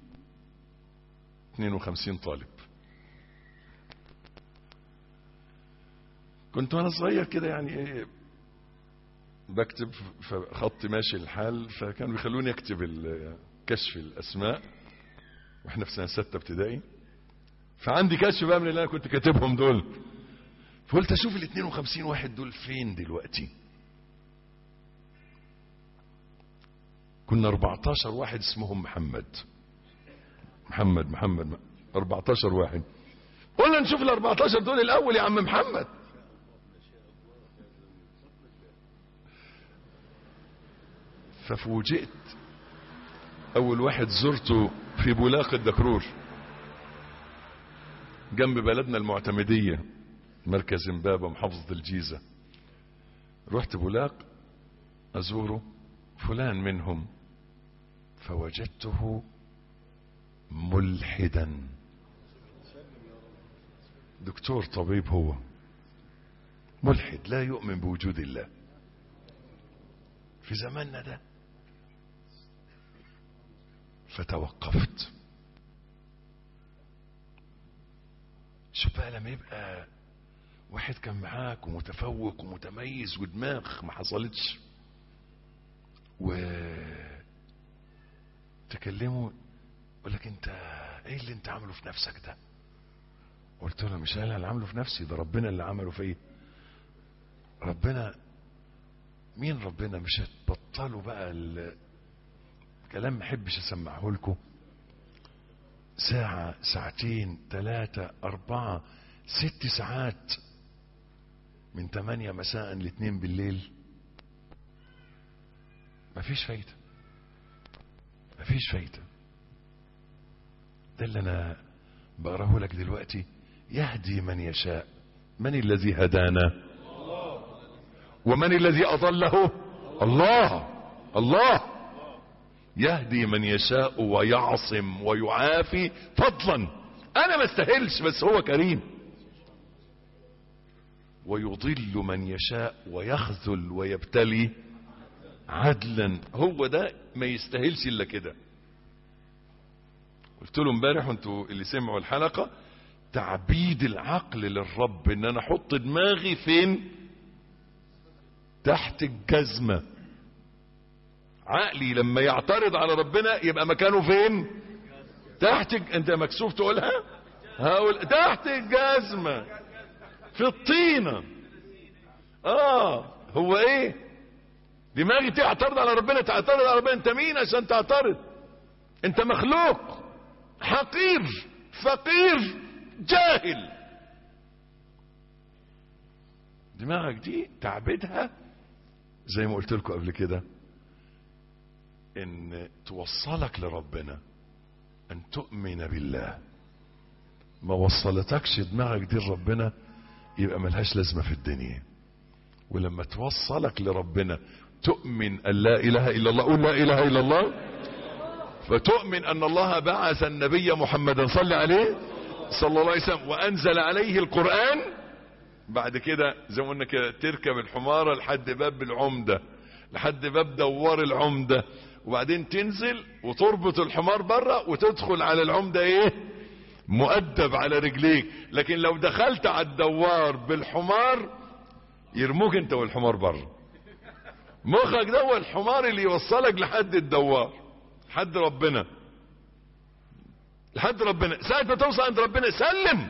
52 طالب. كنت وانا صغير كده يعني ايه بكتب، فخط ماشي الحال، فكانوا بيخلوني اكتب كشف الاسماء واحنا في سنة 6 ابتدائي. فعندي كشف بقى من اللي انا كنت كاتبهم دول، فقلت اشوف ال 52 واحد دول فين دلوقتي. كنا 14 واحد اسمهم محمد 14 واحد. قلنا نشوف ال 14 دول الاول يا عم محمد. ففوجئت اول واحد زرته في بولاق الدكرور جنب بلدنا المعتمدية، مركز امبابة محافظة الجيزة. رحت بولاق ازوره، فلان منهم، فوجدته ملحدا، دكتور طبيب، هو ملحد لا يؤمن بوجود الله في زماننا ده. فتوقفت. شوف بقى لما يبقى واحد كان معاك ومتفوق ومتميز ودماغ ما حصلتش، وتكلمه يقول لك انت ايه اللي انت عامله في نفسك ده؟ قلت له مش انا اللي عامله في نفسي، ده ربنا اللي عمله فيا. ربنا مين؟ ربنا. مش هتبطلوا بقى الكلام، ما احبش اسمعه لكم ساعة ساعتين 3 4 6 ساعات من 8 مساء ل 2 بالليل، مفيش فايدة، مفيش فايدة. ده اللي انا بقراه لك دلوقتي. يهدي من يشاء. من الذي هدانا؟ ومن الذي اضله؟ الله. الله يهدي من يشاء ويعصم ويعافي فضلا. انا ما استاهلش بس هو كريم. ويضل من يشاء ويخذل ويبتلي عدلا. هو ده ما يستاهلش الا كده. قلت له امبارح وانتوا اللي سمعوا الحلقة، تعبيد العقل للرب ان انا احط دماغي فين؟ تحت الجزمة. عقلي لما يعترض على ربنا يبقى مكانه فين؟ تحت انت مكسوف تقولها؟ هقول تحت الجزمة، في الطينة. هو ايه؟ دماغي تعترض على ربنا، تعترض على ربنا. انت مين عشان تعترض؟ انت مخلوق حقير فقير جاهل. دماغك دي تعبدها زي ما قلت لكم قبل كده، ان توصلك لربنا، ان تؤمن بالله. ما وصلتكش دماغك دي لربنا يبقى ملهاش لازمة في الدنيا. ولما توصلك لربنا تؤمن ان لا اله الا الله. قول لا اله الا الله. فتؤمن ان الله بعث النبي محمدا صلى عليه صلى الله عليه وسلم وانزل عليه القرآن. بعد كده زي ما قلنا كده تركب الحمارة لحد باب العمدة، لحد باب دوار العمدة، وبعدين تنزل وتربط الحمار بره وتدخل على العمدة ايه؟ مؤدب على رجليك. لكن لو دخلت على الدوار بالحمار يرموك انت والحمار بره. مخك ده هو الحمار اللي يوصلك لحد الدوار، لحد ربنا، لحد ربنا. ساعة ما توصل عند ربنا سلم.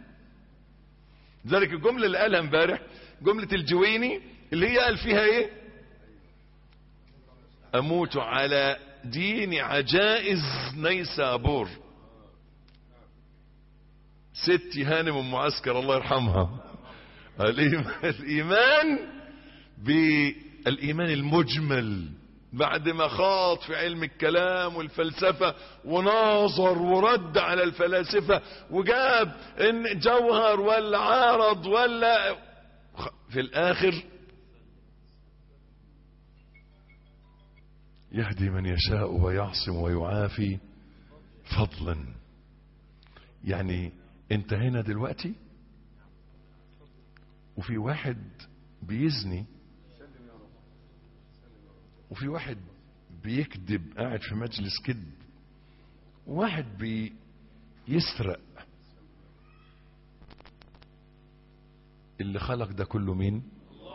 ذلك الجملة اللي قالها امبارح جملة الجويني اللي هي قال فيها ايه؟ اموت على دين عجائز نيسابور. ستي هانم ام معسكر الله يرحمها. الايمان بالايمان المجمل، بعد ما خاض في علم الكلام والفلسفة وناظر ورد على الفلاسفة وجاب ان جوهر ولا عارض ولا، في الاخر يهدي من يشاء ويعصم ويعافي فضلا. يعني انت هنا دلوقتي وفي واحد بيزني، وفي واحد بيكذب قاعد في مجلس كذب، وواحد بيسرق. اللي خلق ده كله مين؟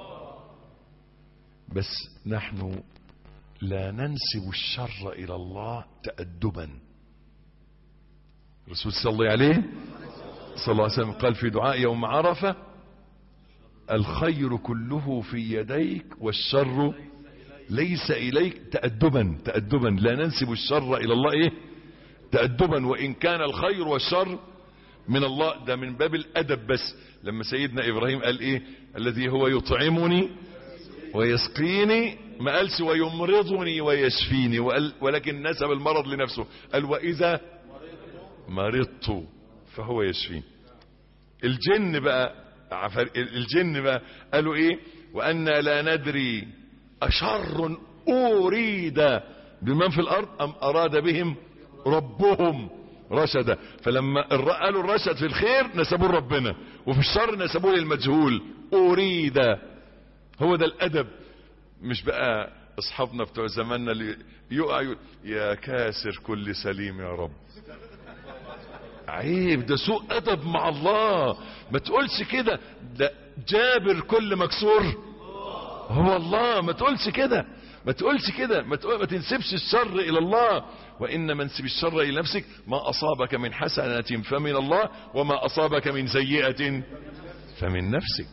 بس نحن لا ننسب الشر الى الله تأدبا. الرسول صلى الله عليه وسلم قال في دعاء يوم عرفة: الخير كله في يديك والشر ليس إليك. تأدبا، تأدبا لا ننسب الشر إلى الله ايه؟ تأدبا، وإن كان الخير والشر من الله. ده من باب الأدب. بس لما سيدنا إبراهيم قال ايه؟ الذي هو يطعمني ويسقيني، ما قالش ويمرضني ويشفيني، ولكن نسب المرض لنفسه. قال وإذا مرضت فهو يشفيني. الجن بقى قالوا ايه؟ وأنا لا ندري أشر أريد بمن في الأرض أم أراد بهم ربهم رشدا. فلما قالوا الرشد في الخير نسبوه ربنا، وفي الشر نسبوه للمجهول. أريد. هو ده الأدب. مش بقى أصحابنا بتوع زماننا اللي يقع يا كاسر كل سليم يا رب. عيب، ده سوء أدب مع الله. ما تقولش كده. ده جابر كل مكسور هو الله. ما تقولش كده، ما تقولش كده، ما تنسبش الشر إلى الله. وإن منسب الشر إلى نفسك. ما أصابك من حسنة فمن الله، وما أصابك من سيئة فمن نفسك.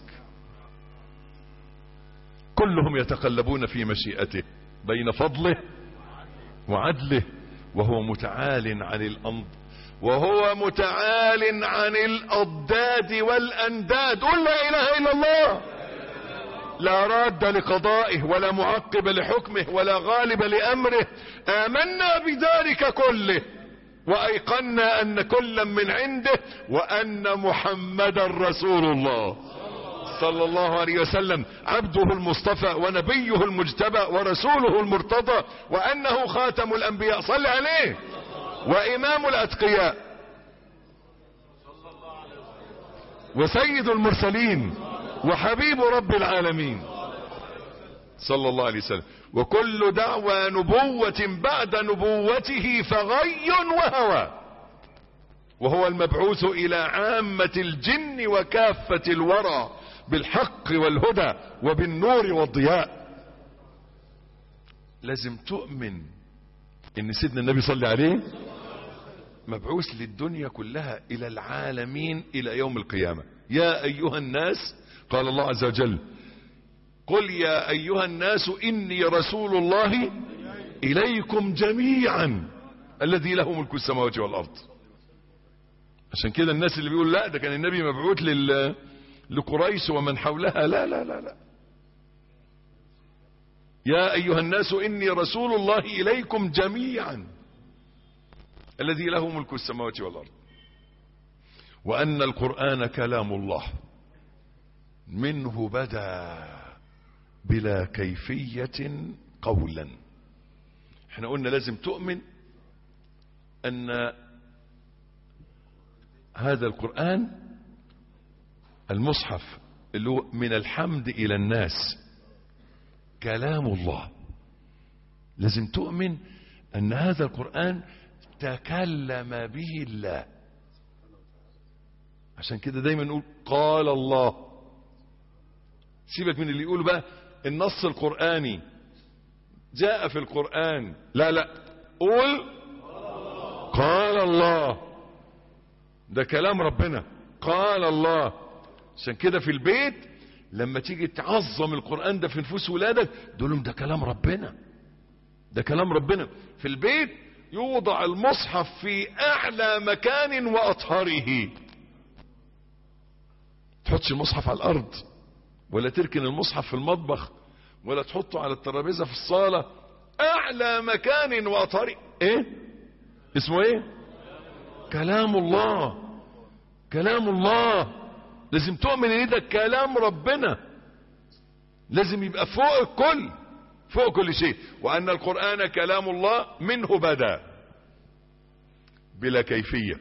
كلهم يتقلبون في مشيئته بين فضله وعدله، وهو متعال عن وهو متعال عن الأضداد والأنداد. قل لا إله إلا الله، لا راد لقضائه ولا معقب لحكمه ولا غالب لأمره. آمنا بذلك كله وأيقنا أن كلا من عنده وأن محمدا رسول الله صلى الله عليه وسلم عبده المصطفى ونبيه المجتبى ورسوله المرتضى، وأنه خاتم الأنبياء صل عليه وإمام الأتقياء وسيد المرسلين وحبيب رب العالمين صلى الله عليه وسلم. وكل دعوى نبوة بعد نبوته فغي وهوى، وهو المبعوث إلى عامة الجن وكافة الورى بالحق والهدى وبالنور والضياء. لازم تؤمن ان سيدنا النبي صلى عليه مبعوث للدنيا كلها الى العالمين الى يوم القيامة. يا ايها الناس، قال الله عز وجل قل يا ايها الناس اني رسول الله اليكم جميعا الذي له ملك السماوات والارض. عشان كده الناس اللي بيقول لا ده كان النبي مبعوث لقريش ومن حولها، لا لا لا لا. يا ايها الناس اني رسول الله اليكم جميعا الذي له ملك السماوات والارض، وان القرآن كلام الله منه بدا بلا كيفية قولا. احنا قلنا لازم تؤمن ان هذا القرآن المصحف اللي هو من الحمد الى الناس كلام الله. لازم تؤمن ان هذا القرآن تكلم به الله. عشان كده دايما نقول قال الله. سيبك من اللي يقولوا بقى النص القرآني جاء في القرآن، لا لا، قول قال الله، ده كلام ربنا قال الله. عشان كده في البيت لما تيجي تعظم القرآن ده في نفوس ولادك تقول لهم ده كلام ربنا، ده كلام ربنا. في البيت يوضع المصحف في اعلى مكان واطهره. تحطش المصحف على الارض، ولا تركن المصحف في المطبخ، ولا تحطه على الترابيزة في الصالة. اعلى مكان واطهره. ايه اسمه ايه؟ كلام الله. كلام الله. لازم تؤمن ان ده كلام ربنا، لازم يبقى فوق الكل، فوق كل شيء. وان القرآن كلام الله منه بدا بلا كيفية.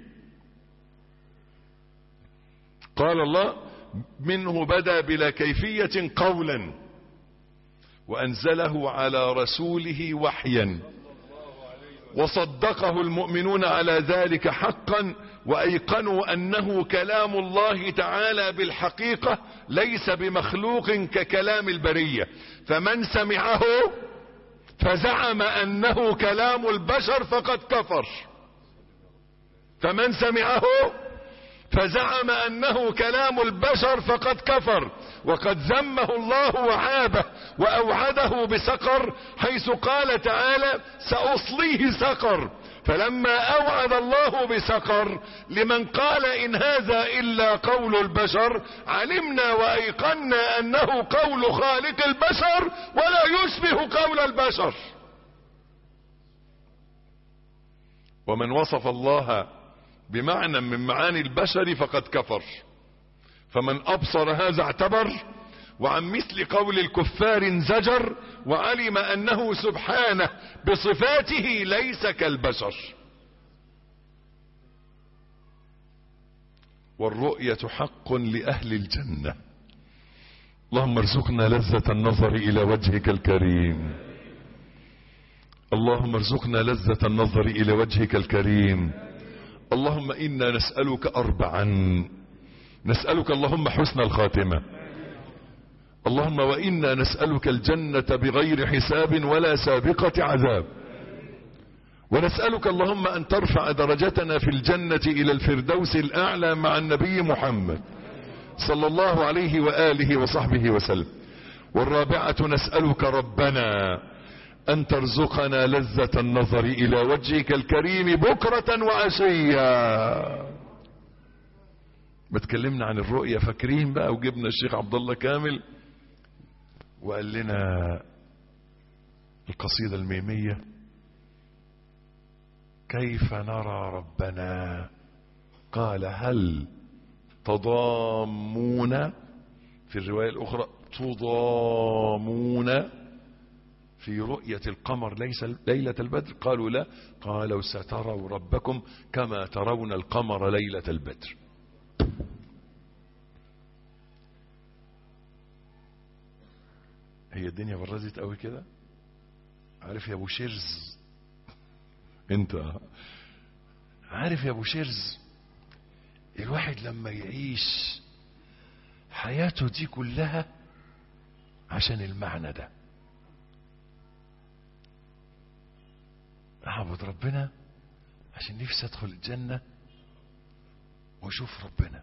قال الله منه بدا بلا كيفية قولا، وانزله على رسوله وحيا، وصدقه المؤمنون على ذلك حقا، وايقنوا انه كلام الله تعالى بالحقيقة ليس بمخلوق ككلام البرية. فمن سمعه فزعم انه كلام البشر فقد كفر. فمن سمعه فزعم انه كلام البشر فقد كفر، وقد ذمه الله وعابه واوعده بسقر، حيث قال تعالى سأصليه سقر. فلما اوعد الله بسقر لمن قال ان هذا الا قول البشر، علمنا وايقنا انه قول خالق البشر ولا يشبه قول البشر. ومن وصف الله بمعنى من معاني البشر فقد كفر. فمن ابصر هذا اعتبر، وعن مثل قول الكفار انزجر، وعلم انه سبحانه بصفاته ليس كالبشر. والرؤية حق لأهل الجنة. اللهم ارزقنا لذة النظر إلى وجهك الكريم. اللهم ارزقنا لذة النظر إلى وجهك الكريم. اللهم إنا نسألك أربعا. نسألك اللهم حسن الخاتمة. اللهم وإنا نسألك الجنة بغير حساب ولا سابقة عذاب. ونسألك اللهم أن ترفع درجتنا في الجنة إلى الفردوس الأعلى مع النبي محمد صلى الله عليه وآله وصحبه وسلم. والرابعة نسألك ربنا أن ترزقنا لذة النظر إلى وجهك الكريم بكرة وعشيا. ما تكلمنا عن الرؤية فاكرين بقى، وجبنا الشيخ عبد الله كامل وقال لنا القصيدة الميمية: كيف نرى ربنا؟ قال هل تضامون، في الرواية الأخرى تضامون في رؤية القمر ليلة البدر؟ قالوا لا. قالوا ستروا ربكم كما ترون القمر ليلة البدر. هي الدنيا برزت قوي كده. عارف يا ابو شرز، انت عارف يا ابو شرز، الواحد لما يعيش حياته دي كلها عشان المعنى ده، اعبد ربنا عشان نفسي ادخل الجنة واشوف ربنا،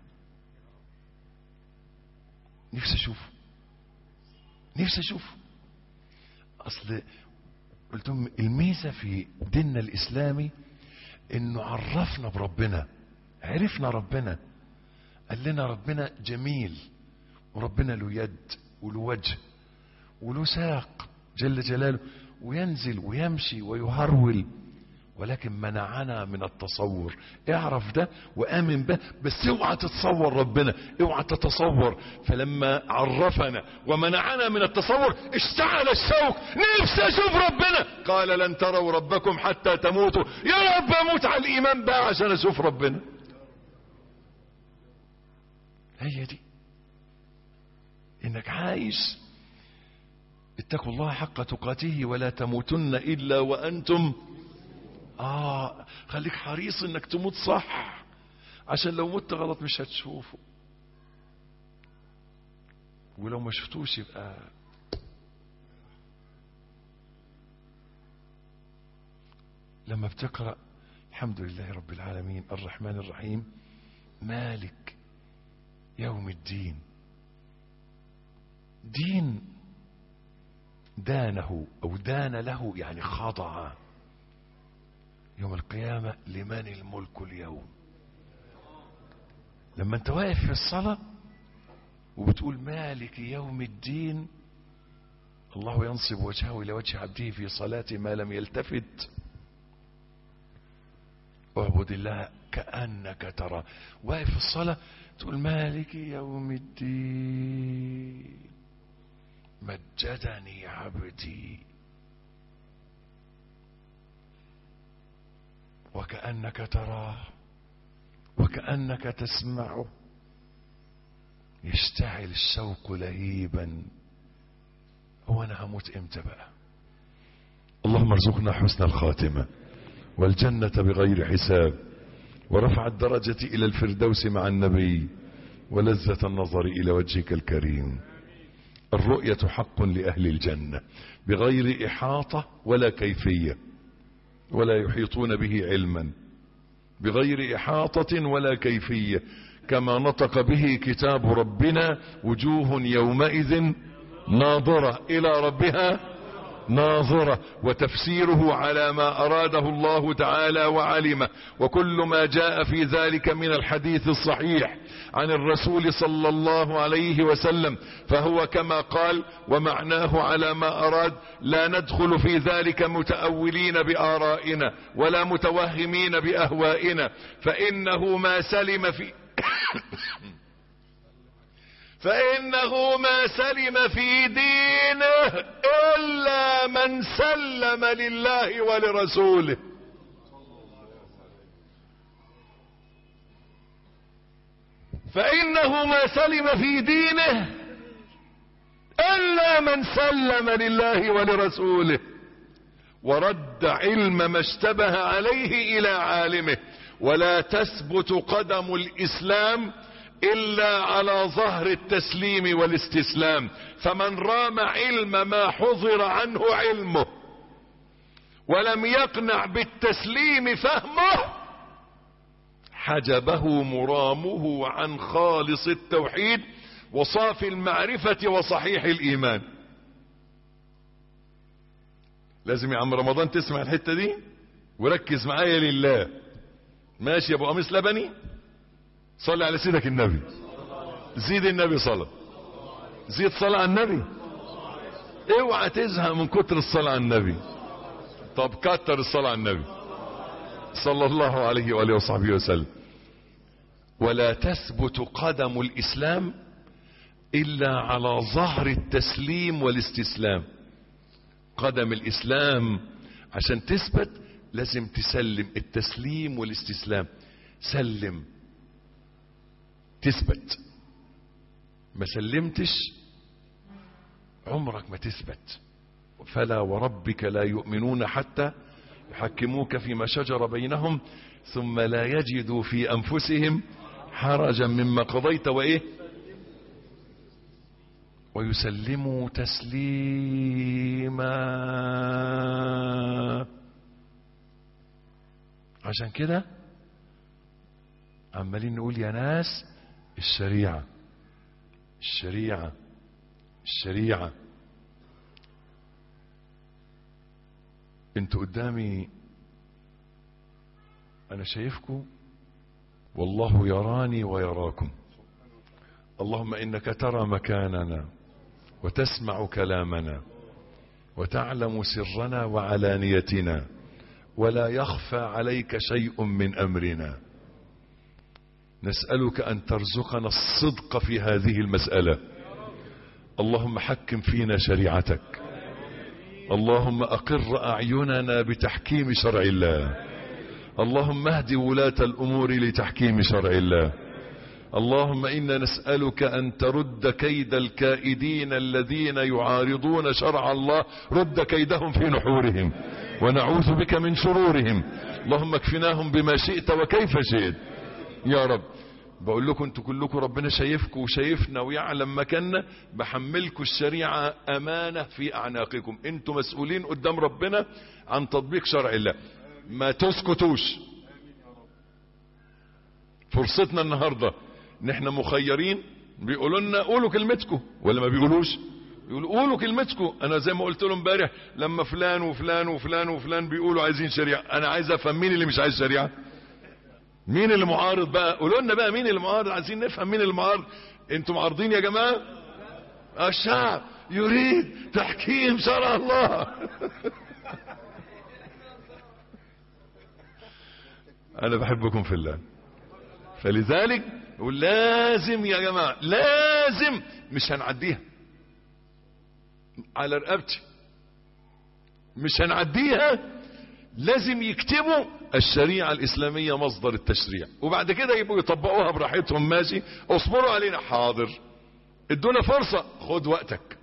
نفسي اشوفه، نفسي اشوفه. اصل قلتم الميزة في ديننا الاسلامي انه عرفنا بربنا، عرفنا ربنا، قال لنا ربنا جميل، وربنا له يد وله وجه وله ساق جل جلاله، وينزل ويمشي ويهرول، ولكن منعنا من التصور. اعرف ده وآمن به، بس اوعى تتصور ربنا، اوعى تتصور. فلما عرفنا ومنعنا من التصور اشتعل الشوق، نفسي اشوف ربنا. قال لن تروا ربكم حتى تموتوا. يا رب اموت على الايمان بقى عشان اشوف ربنا. هي دي انك عايش. اتقوا الله حق تقاته ولا تموتن الا وانتم. خليك حريص انك تموت صح، عشان لو مت غلط مش هتشوفه، ولو ما شفتوش يبقى لما بتقرأ الحمد لله رب العالمين الرحمن الرحيم مالك يوم الدين، دين دانه او دان له يعني خضع يوم القيامة. لمن الملك اليوم؟ لما انت واقف في الصلاة وبتقول مالك يوم الدين، الله ينصب وجهه الى وجه عبده في صلاته ما لم يلتفت. اعبد الله كأنك ترى. واقف في الصلاة تقول مالك يوم الدين مجدني عبدي، وكأنك تراه وكأنك تسمعه. يشتعل الشوق لهيبا. هو انا هموت امتى بقى؟ اللهم ارزقنا حسن الخاتمة والجنة بغير حساب، ورفع الدرجة الى الفردوس مع النبي، ولذة النظر الى وجهك الكريم. الرؤية حق لأهل الجنة بغير إحاطة ولا كيفية، ولا يحيطون به علما، بغير إحاطة ولا كيفية، كما نطق به كتاب ربنا: وجوه يومئذ ناظرة إلى ربها ناظرة. وتفسيره على ما أراده الله تعالى وعلمه، وكل ما جاء في ذلك من الحديث الصحيح عن الرسول صلى الله عليه وسلم فهو كما قال، ومعناه على ما أراد. لا ندخل في ذلك متأولين بآرائنا ولا متوهمين بأهوائنا، فإنه ما سلم في دينه إلا من سلم لله ولرسوله. فإنه ما سلم في دينه إلا من سلم لله ولرسوله، ورد علم ما اشتبه عليه إلى عالمه. ولا تثبت قدم الإسلام إلا على ظهر التسليم والاستسلام. فمن رام علم ما حضر عنه علمه ولم يقنع بالتسليم فهمه، حجبه مرامه عن خالص التوحيد وصافي المعرفة وصحيح الإيمان. لازم يا عم رمضان تسمع الحتة دي وركز معايا لله. ماشي يا ابو قميص لبني، صلي على سيدك النبي، زيد النبي صلاة، زيد صلاة على النبي، اوعى تزهق من كتر الصلاة على النبي. طب كتر الصلاة على النبي صلى الله عليه وآله وصحبه وسلم. ولا تثبت قدم الإسلام إلا على ظهر التسليم والاستسلام. قدم الإسلام عشان تثبت لازم تسلم، التسليم والاستسلام. سلم تثبت، ما سلمتش عمرك ما تثبت. فلا وربك لا يؤمنون حتى يحكموك فيما شجر بينهم ثم لا يجدوا في أنفسهم حرجا مما قضيت وإيه ويسلموا تسليما. عشان كده عمالين نقول يا ناس الشريعة الشريعة الشريعة. انتوا قدامي انا شايفكم والله يراني ويراكم. اللهم انك ترى مكاننا وتسمع كلامنا وتعلم سرنا وعلانيتنا ولا يخفى عليك شيء من امرنا. نسألك ان ترزقنا الصدق في هذه المسألة. اللهم حكم فينا شريعتك. اللهم اقر اعيننا بتحكيم شرع الله. اللهم اهد ولاة الامور لتحكيم شرع الله. اللهم انا نسألك ان ترد كيد الكائدين الذين يعارضون شرع الله، رد كيدهم في نحورهم ونعوذ بك من شرورهم. اللهم اكفناهم بما شئت وكيف شئت يا رب. بقول لكم انتوا كلكم ربنا شايفكم وشايفنا ويعلم مكاننا. بحملكم الشريعة امانة في اعناقكم. انتوا مسؤولين قدام ربنا عن تطبيق شرع الله. ما تسكتوش. فرصتنا النهاردة ان احنا مخيرين. بيقولوا لنا قولوا كلمتكم ولا ما بيقولوش؟ يقولوا قولوا كلمتكم. انا زي ما قلت لهم امبارح لما فلان وفلان وفلان وفلان بيقولوا عايزين شريعة، انا عايز افهم مين اللي مش عايز شريعة، مين اللي معارض بقى. قولوا لنا بقى مين اللي معارض، عايزين نفهم مين اللي معارض. انتوا معارضين يا جماعة؟ الشعب يريد تحكيم شرع الله. انا بحبكم في الله، فلذلك لازم يا جماعة لازم، مش هنعديها على رقبتي، مش هنعديها. لازم يكتبوا الشريعة الإسلامية مصدر التشريع، وبعد كده يبقوا يطبقوها براحتهم. ماشي، اصبروا علينا، حاضر. ادونا فرصة، خد وقتك.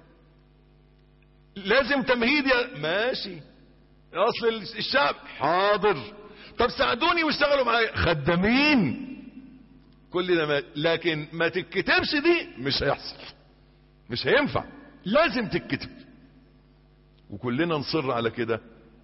لازم تمهيد يا ماشي، اصل الشعب حاضر. طب ساعدوني واشتغلوا معايا، خدامين. كل ده ما، لكن ما تتكتبش دي مش هيحصل، مش هينفع. لازم تتكتب، وكلنا نصر على كده.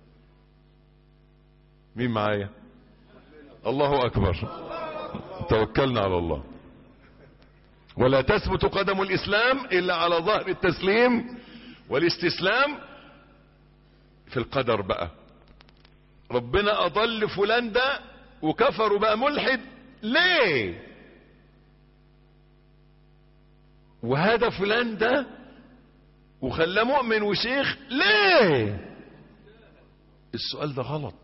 مين معايا؟ الله اكبر. توكلنا على الله. ولا تثبت قدم الاسلام الا على ظهر التسليم والاستسلام. في القدر بقى ربنا اضل فلان ده وكفر وبقى ملحد ليه؟ وهذا فلان ده وخلاه مؤمن وشيخ ليه؟ السؤال ده غلط.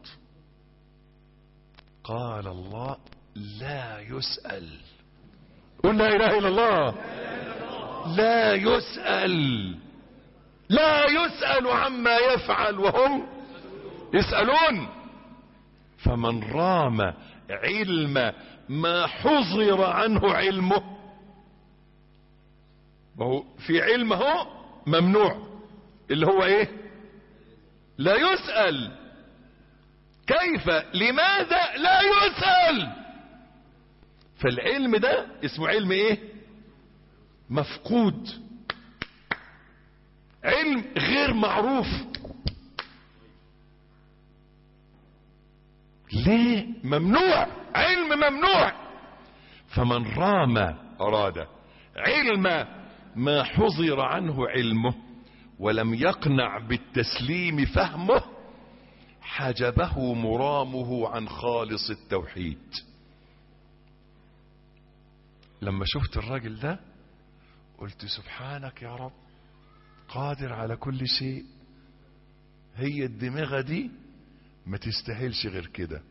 قال الله لا يسأل. قل لا اله الا الله. لا يسأل، لا يسأل عما يفعل وهم يسألون. فمن رام علم ما حظر عنه علمه، وهو في علمه ممنوع اللي هو ايه؟ لا يسأل. كيف؟ لماذا لا يسأل؟ فالعلم ده اسمه علم ايه؟ مفقود، علم غير معروف. ليه؟ ممنوع، علم ممنوع. فمن رام أراد علم ما حظر عنه علمه ولم يقنع بالتسليم فهمه حجبه مرامه عن خالص التوحيد. لما شفت الراجل ده قلت سبحانك يا رب، قادر على كل شيء. هي الدماغة دي ما تستاهلش غير كده.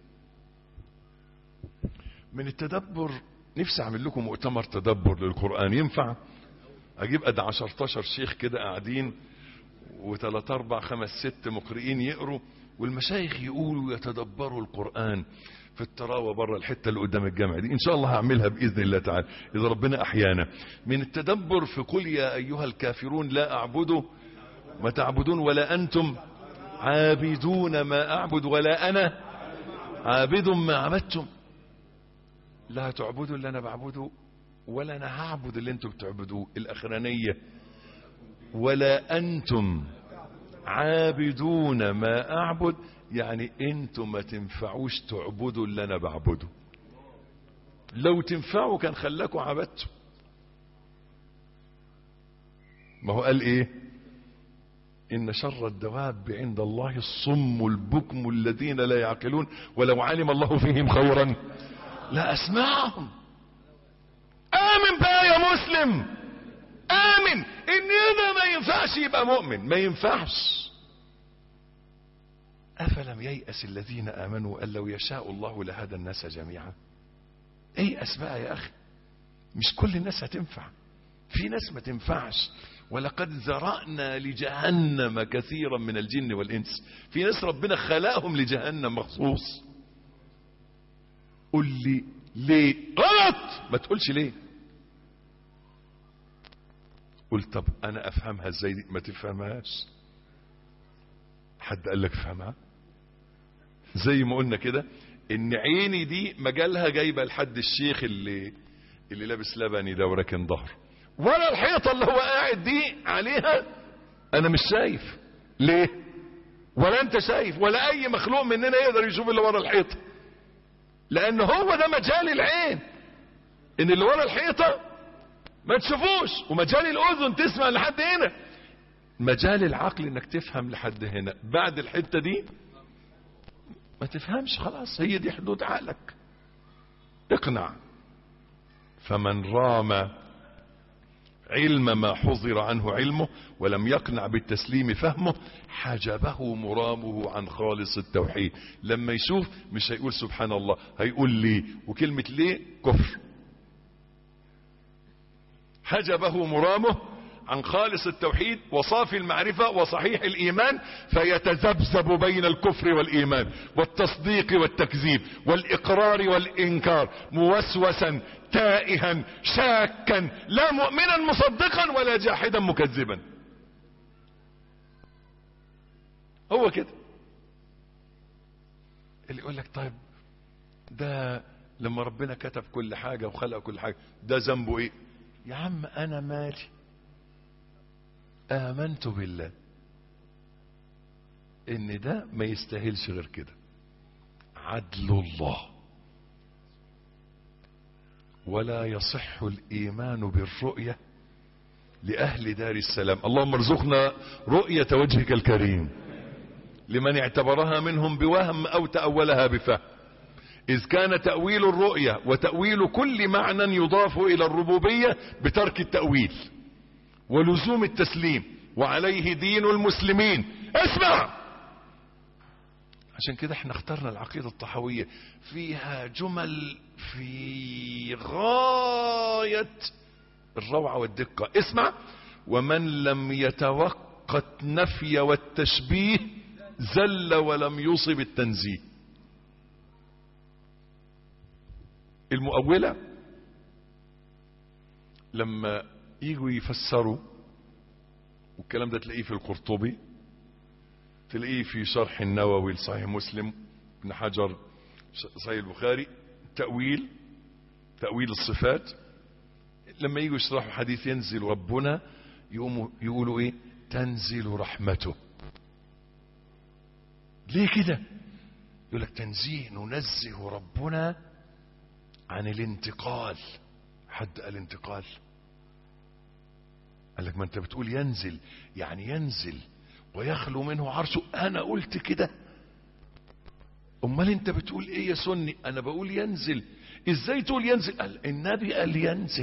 من التدبر نفسي اعمل لكم مؤتمر تدبر للقرآن. ينفع اجيب قد 10 شيخ كده قاعدين و3 4 5 6 مقرئين يقروا، والمشايخ يقولوا يتدبروا القرآن في التراوة بره الحتة اللي قدام الجامعة دي. ان شاء الله هعملها بإذن الله تعالى اذا ربنا احيانا. من التدبر في قل يا ايها الكافرون لا اعبد ما تعبدون ولا انتم عابدون ما اعبد ولا انا عابد ما عبدتم. لا تعبدوا اللي انا بعبده ولا انا هعبد اللي انتم بتعبدوه. الاخرانية ولا انتم عابدون ما اعبد، يعني انتم ما تنفعوش تعبدوا اللي انا بعبده. لو تنفعوا كان خلاكوا عبدتوا. ما هو قال ايه؟ ان شر الدواب عند الله الصم البكم الذين لا يعقلون ولو علم الله فيهم خيرا لا اسمعهم. امن بقى يا مسلم، امن ان هذا ما ينفعش يبقى مؤمن، ما ينفعش. افلم ييأس الذين امنوا ان لو يشاء الله لهدى الناس جميعا. ييأس بقى يا اخي، مش كل الناس هتنفع، في ناس ما تنفعش. ولقد ذرأنا لجهنم كثيرا من الجن والانس. في ناس ربنا خلقهم لجهنم مخصوص. قل لي ليه غلط؟ ما تقولش ليه. قل طب انا افهمها ازاي دي؟ ما تفهمهاش. حد قال لك افهمها؟ زي ما قلنا كده ان عيني دي مجالها جايبه لحد الشيخ اللي لابس لبني ده وراكن ظهر، ولا الحيطه اللي هو قاعد دي عليها انا مش شايف. ليه؟ ولا انت شايف ولا اي مخلوق مننا يقدر يشوف اللي ورا الحيطه، لان هو ده مجال العين، ان اللي ورا الحيطه ما تشوفوش، ومجال الاذن تسمع لحد هنا، مجال العقل انك تفهم لحد هنا. بعد الحته دي ما تفهمش، خلاص هي دي حدود عقلك. اقنع. فمن رام علم ما حضر عنه علمه ولم يقنع بالتسليم فهمه حجبه مرامه عن خالص التوحيد. لما يشوف مش هيقول سبحان الله، هيقول ليه، وكلمة ليه كفر. حجبه مرامه عن خالص التوحيد وصافي المعرفة وصحيح الإيمان، فيتذبذب بين الكفر والإيمان والتصديق والتكذيب والإقرار والإنكار، موسوسا تائها شاكا، لا مؤمنا مصدقا ولا جاحدا مكذبا. هو كده. اللي يقول لك طيب ده لما ربنا كتب كل حاجة وخلق كل حاجة ده ذنبه ايه؟ يا عم انا مالي، آمنت بالله ان ده ما يستاهلش غير كده. عدل الله. ولا يصح الإيمان بالرؤية لأهل دار السلام. اللهم ارزقنا رؤية وجهك الكريم لمن اعتبرها منهم بوهم أو تأولها بفهم، إذ كان تأويل الرؤية وتأويل كل معنى يضاف إلى الربوبية بترك التأويل ولزوم التسليم، وعليه دين المسلمين. اسمع، عشان كده احنا اخترنا العقيدة الطحاوية، فيها جمل في غاية الروعة والدقة. اسمع: ومن لم يتوقت نفي والتشبيه زل ولم يصب التنزيه. المؤولة لما يجوا يفسروا، والكلام ده تلاقيه في القرطبي، تلاقيه في شرح النووي لصحيح مسلم، ابن حجر صحيح البخاري، تأويل الصفات، لما يجوا يشرحوا حديث ينزل ربنا يقولوا ايه؟ تنزل رحمته. ليه كده؟ يقول لك تنزيه، ننزه ربنا عن الانتقال. حد قال انتقال؟ قال لك ما انت بتقول ينزل، يعني ينزل ويخلو منه عرشه. انا قلت كده؟ امال انت بتقول ايه يا سني؟ انا بقول ينزل. ازاي تقول ينزل؟ قال النبي قال ينزل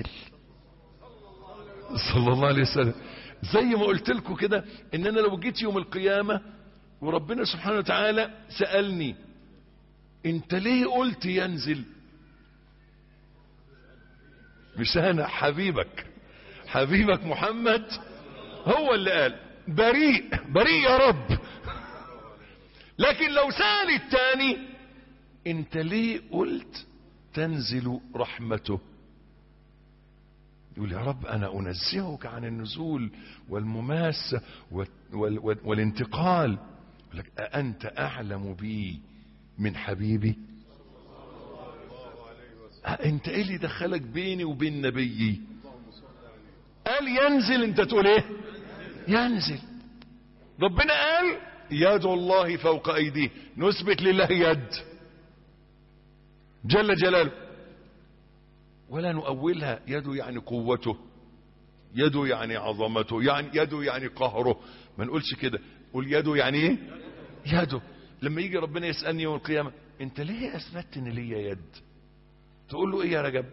صلى الله عليه وسلم. زي ما قلت لكم كده ان انا لو جيت يوم القيامة وربنا سبحانه وتعالى سألني انت ليه قلت ينزل؟ مش انا، حبيبك محمد هو اللي قال بريء يا رب. لكن لو سأل التاني انت ليه قلت تنزل رحمته؟ يقول يا رب انا انزهك عن النزول والمماسة والانتقال. يقول لك أأنت اعلم بي من حبيبي؟ انت ايه اللي دخلك بيني وبين نبيي؟ قال ينزل، انت تقول ايه؟ ينزل. ربنا قال يد الله فوق ايديه، نثبت لله يد جل جلاله ولا نؤولها. يده يعني قوته، يده يعني عظمته، يعني يده يعني قهره. ما نقولش كده، قول يده يعني ايه؟ يده. لما يجي ربنا يسألني يوم القيامة انت ليه اثبتت ان ليا يد؟ تقول له ايه يا رجب؟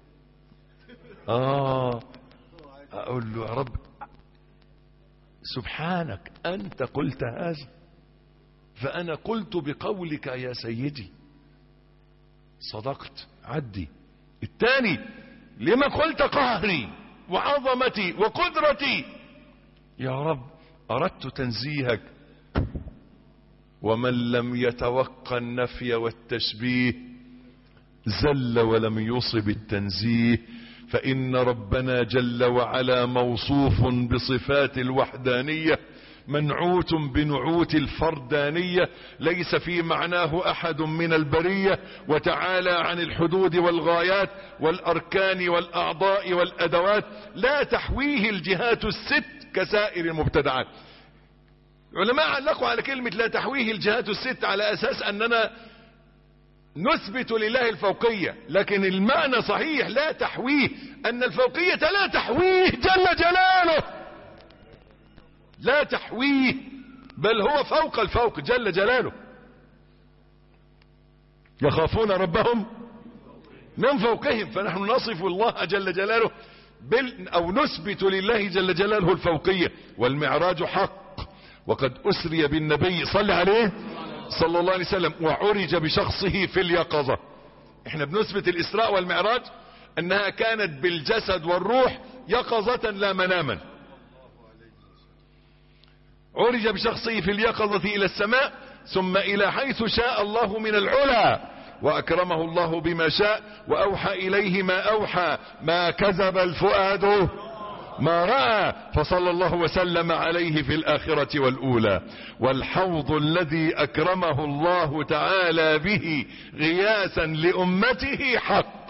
اقول له يا رب سبحانك انت قلت هذا، فانا قلت بقولك يا سيدي صدقت. عدي. الثاني لما قلت قهري وعظمتي وقدرتي؟ يا رب اردت تنزيهك، ومن لم يتوقع النفي والتشبيه زل ولم يصب التنزيه. فإن ربنا جل وعلا موصوف بصفات الوحدانية منعوت بنعوت الفردانية، ليس في معناه أحد من البرية، وتعالى عن الحدود والغايات والأركان والأعضاء والأدوات، لا تحويه الجهات الست كسائر المبتدعات. العلماء علقوا على كلمة لا تحويه الجهات الست على أساس أننا نثبت لله الفوقية، لكن المعنى صحيح لا تحويه، أن الفوقية لا تحويه جل جلاله، لا تحويه، بل هو فوق الفوق جل جلاله. يخافون ربهم من فوقهم، فنحن نصف الله جل جلاله أو نثبت لله جل جلاله الفوقية. والمعراج حق، وقد أسري بالنبي صلى عليه صلى الله عليه وسلم وعرج بشخصه في اليقظة. احنا بنثبت الإسراء والمعراج أنها كانت بالجسد والروح يقظة لا مناما. عرج بشخصه في اليقظة إلى السماء، ثم إلى حيث شاء الله من العلا، وأكرمه الله بما شاء، وأوحى إليه ما أوحى، ما كذب الفؤاد ما رأى، فصلى الله وسلم عليه في الآخرة والأولى. والحوض الذي أكرمه الله تعالى به غياثا لأمته حق.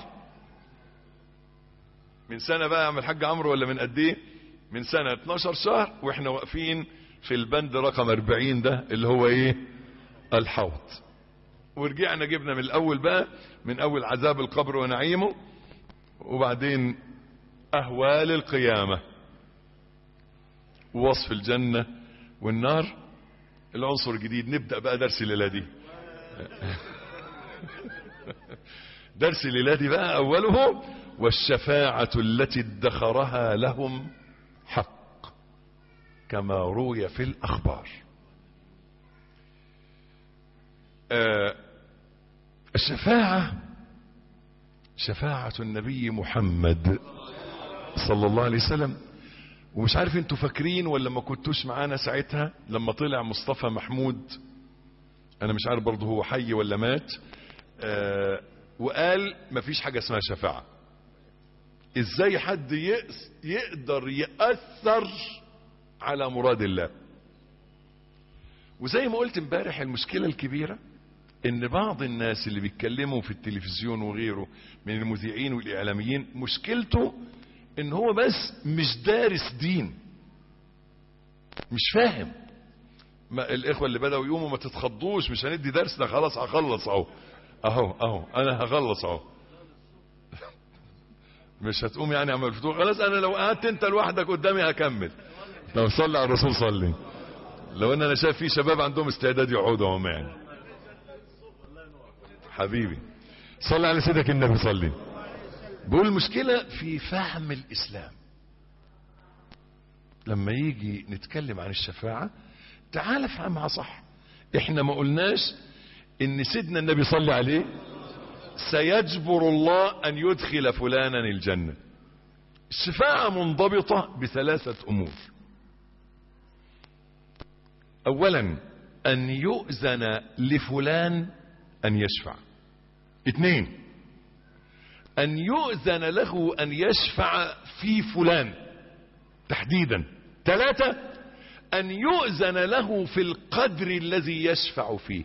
من سنة بقى يا عم الحاج عمرو، ولا من قد ايه؟ من سنة 12 شهر واحنا واقفين في البند رقم 40 ده اللي هو ايه؟ الحوض. ورجعنا جبنا من الاول بقى، من اول عذاب القبر ونعيمه، وبعدين اهوال القيامة ووصف الجنة والنار. العنصر الجديد نبدأ بقى درس الليلة دي. درس الليلة دي بقى اوله والشفاعة التي ادخرها لهم حق كما روي في الاخبار. الشفاعة شفاعة النبي محمد صلى الله عليه وسلم. ومش عارف انتوا فاكرين ولا ما كنتوش معانا ساعتها لما طلع مصطفى محمود، انا مش عارف برضه هو حي ولا مات، وقال مفيش حاجة اسمها شفاعة. ازاي حد يقدر يأثر على مراد الله؟ وزي ما قلت امبارح، المشكلة الكبيرة ان بعض الناس اللي بيتكلموا في التلفزيون وغيره من المذيعين والاعلاميين مشكلته ان هو بس مش دارس دين، مش فاهم. ما الاخوة اللي بدأوا يقوموا ما تتخضوش، مش هندي درس ده، خلاص هخلص اهو انا هخلص اهو. مش هتقوم يعني عمل الفطور، خلاص انا لو قعدت انت لوحدك قدامي هكمل. لو صلي على الرسول صلي. لو ان انا شايف في شباب عندهم استعداد يقعدوا هم يعني. حبيبي صلي على سيدك النبي صلي. بقول المشكلة في فهم الاسلام. لما يجي نتكلم عن الشفاعة تعال افهمها صح. احنا ما قلناش ان سيدنا النبي صلى عليه سيجبر الله ان يدخل فلانا الجنة. الشفاعة منضبطة بثلاثة امور. اولا ان يؤذن لفلان ان يشفع. 2 ان يؤذن له ان يشفع في فلان تحديدا. 3 ان يؤذن له في القدر الذي يشفع فيه.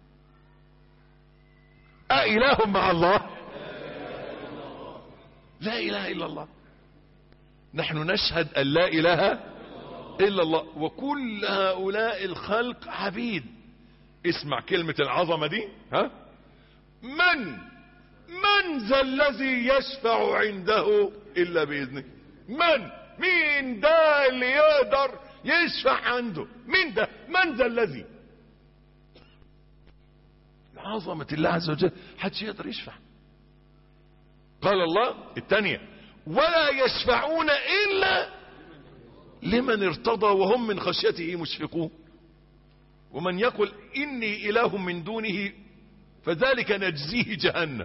أإله مع الله؟ لا إله إلا الله. نحن نشهد أن لا إله إلا الله وكل هؤلاء الخلق عبيد. اسمع كلمة العظمة دي. ها؟ من ذا الذي يشفع عنده إلا بإذنه؟ مين ده اللي يقدر يشفع عنده؟ مين ده؟ من ذا الذي؟ عظمة الله عز وجل حدش يقدر يشفع. قال الله الثانية ولا يشفعون إلا لمن ارتضى وهم من خشيته مشفقون. ومن يقل إني إله من دونه فذلك نجزيه جهنم.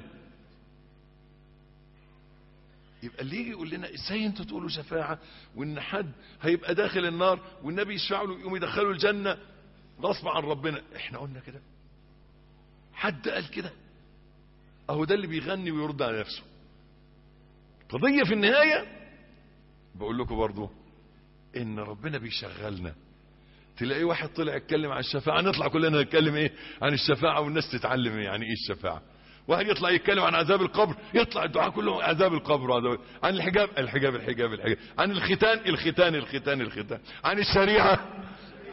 يبقى اللي يجي يقول لنا ازاي انتوا تقولوا شفاعة وان حد هيبقى داخل النار والنبي يشفع له يقوم يدخله الجنة غصب عن ربنا؟ احنا قلنا كده؟ حد قال كده؟ اهو ده اللي بيغني ويرد على نفسه. قضية في النهاية بقول لكم برضو ان ربنا بيشغلنا. تلاقي واحد طلع يتكلم عن الشفاعة نطلع كلنا نتكلم ايه عن الشفاعة والناس تتعلم يعني ايه الشفاعة. واحد يطلع يتكلم عن عذاب القبر يطلع الدعاء كله عذاب القبر وعذاب. عن الحجاب عن الختان عن الشريعة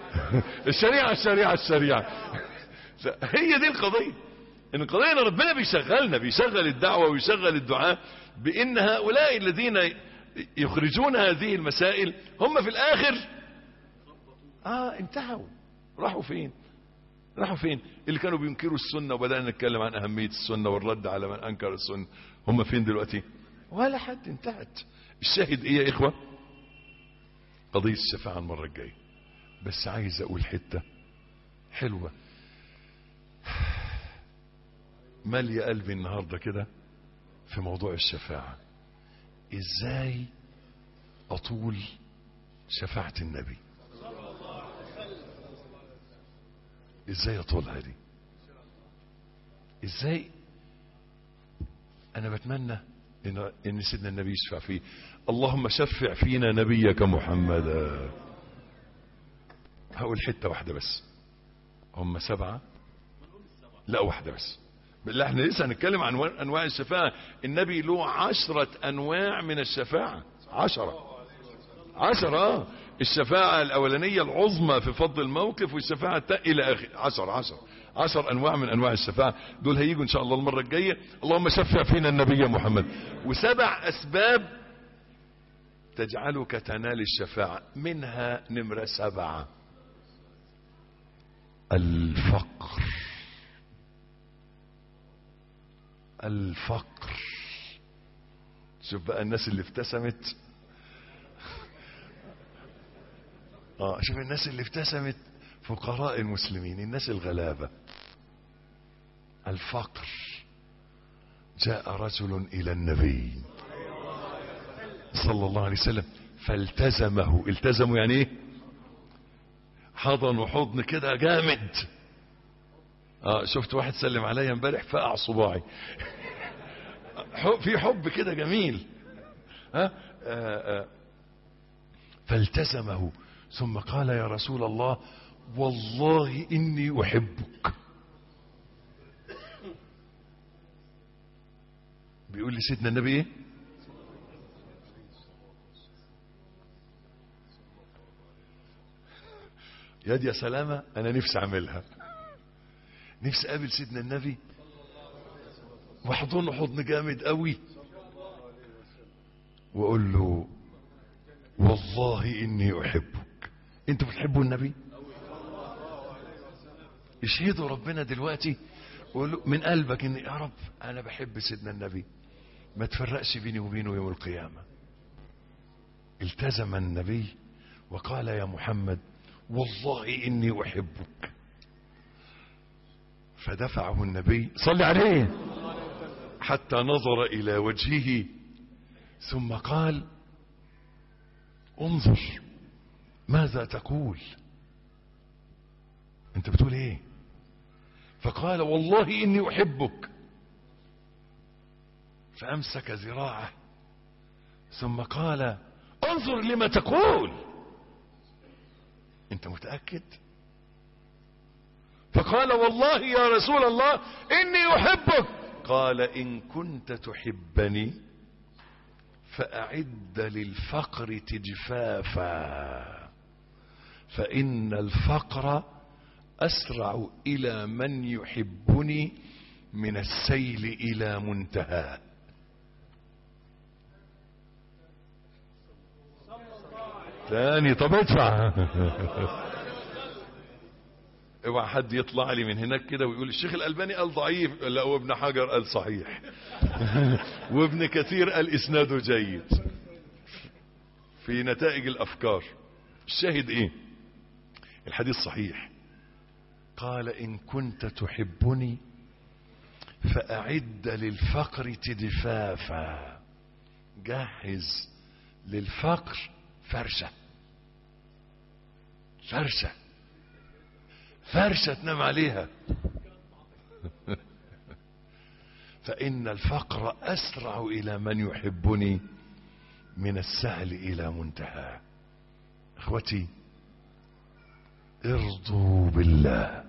الشريعة. هي دي القضية. ان القضية ان ربنا بيشغل الدعوة ويشغل الدعاء بان هؤلاء الذين يخرجون هذه المسائل هم في الاخر انتهوا. راحوا فين اللي كانوا بينكروا السنة وبدأنا نتكلم عن اهمية السنة والرد على من انكر السنة؟ هم فين دلوقتي؟ ولا حد. انتهت. الشاهد ايه يا اخوة؟ قضية الشفاعة المرة الجاية. بس عايز اقول حتة حلوة مالية قلبي النهاردة كده في موضوع الشفاعة. ازاي اطول شفاعة النبي؟ ازاي اطولها دي؟ ازاي؟ انا بتمنى ان سيدنا النبي يشفع فيه. اللهم شفع فينا نبيك محمدا. هقول حتة واحدة بس. هم 7؟ لا واحدة بس. بالله احنا لسه هنتكلم عن انواع الشفاعة. النبي له 10 انواع من الشفاعة. 10 الشفاعة الاولانية العظمى في فضل الموقف والشفاعة الى اخر 10 انواع من انواع الشفاعة. دول هيجوا ان شاء الله المرة الجاية. اللهم شفع فينا النبي محمد. و7 اسباب تجعلك تنال الشفاعة. منها نمرة 7 الفقر. شوف بقى الناس اللي ابتسمت. شوف الناس اللي ابتسمت فقراء المسلمين الناس الغلابة. الفقر. جاء رجل الى النبي صلى الله عليه وسلم فالتزمه. التزمه يعني ايه؟ حضن حضن كده جامد. شفت واحد سلم عليا امبارح فقع صباعي. في حب كده جميل. فالتزمه ثم قال يا رسول الله والله اني احبك. بيقول لي سيدنا النبي ايه؟ يا سلامة انا نفسي اعملها. نفسي اقابل سيدنا النبي واحضنه حضن جامد قوي وقول له والله إني أحبك. أنتوا بتحبوا النبي؟ يشهدوا ربنا دلوقتي وقول له من قلبك إن يا رب أنا بحب سيدنا النبي، ما تفرقش بيني وبينه يوم القيامة. التزم النبي وقال يا محمد والله إني أحبك، فدفعه النبي صلى عليه حتى نظر إلى وجهه ثم قال انظر ماذا تقول، انت بتقول ايه؟ فقال والله إني أحبك، فأمسك ذراعه ثم قال انظر لما تقول، انت متأكد؟ فقال والله يا رسول الله إني أحبك. قال إن كنت تحبني فأعد للفقر تجفافا، فإن الفقر أسرع إلى من يحبني من السيل إلى منتهى. ثاني طب ادفع. اوعى حد يطلع لي من هناك كده ويقول الشيخ الألباني قال ضعيف، لا وابن حجر قال صحيح وابن كثير قال اسناده جيد في نتائج الأفكار. الشاهد ايه؟ الحديث صحيح. قال إن كنت تحبني فأعد للفقر تجفافا، جهز للفقر فرشة، فرشة فرشة تنام عليها. فإن الفقر أسرع إلى من يحبني من السهل إلى منتهى. اخوتي ارضوا بالله،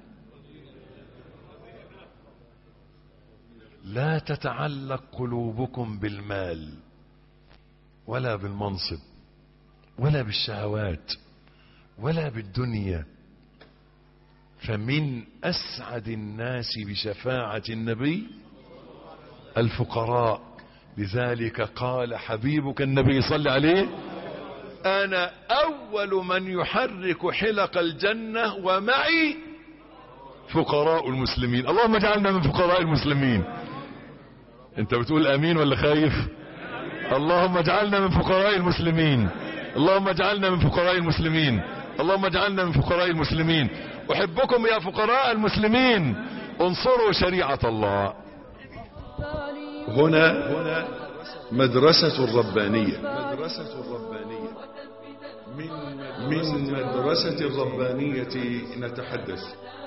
لا تتعلق قلوبكم بالمال ولا بالمنصب ولا بالشهوات ولا بالدنيا، فمن أسعد الناس بشفاعة النبي الفقراء. لذلك قال حبيبك النبي صلى عليه أنا أول من يحرك حلق الجنة ومعي فقراء المسلمين. اللهم اجعلنا من فقراء المسلمين. انت بتقول امين ولا خايف؟ اللهم اجعلنا من فقراء المسلمين، اللهم اجعلنا من فقراء المسلمين، اللهم اجعلنا من فقراء المسلمين. احبكم يا فقراء المسلمين، انصروا شريعة الله. هنا مدرسة الربانية، من مدرسة الربانية نتحدث.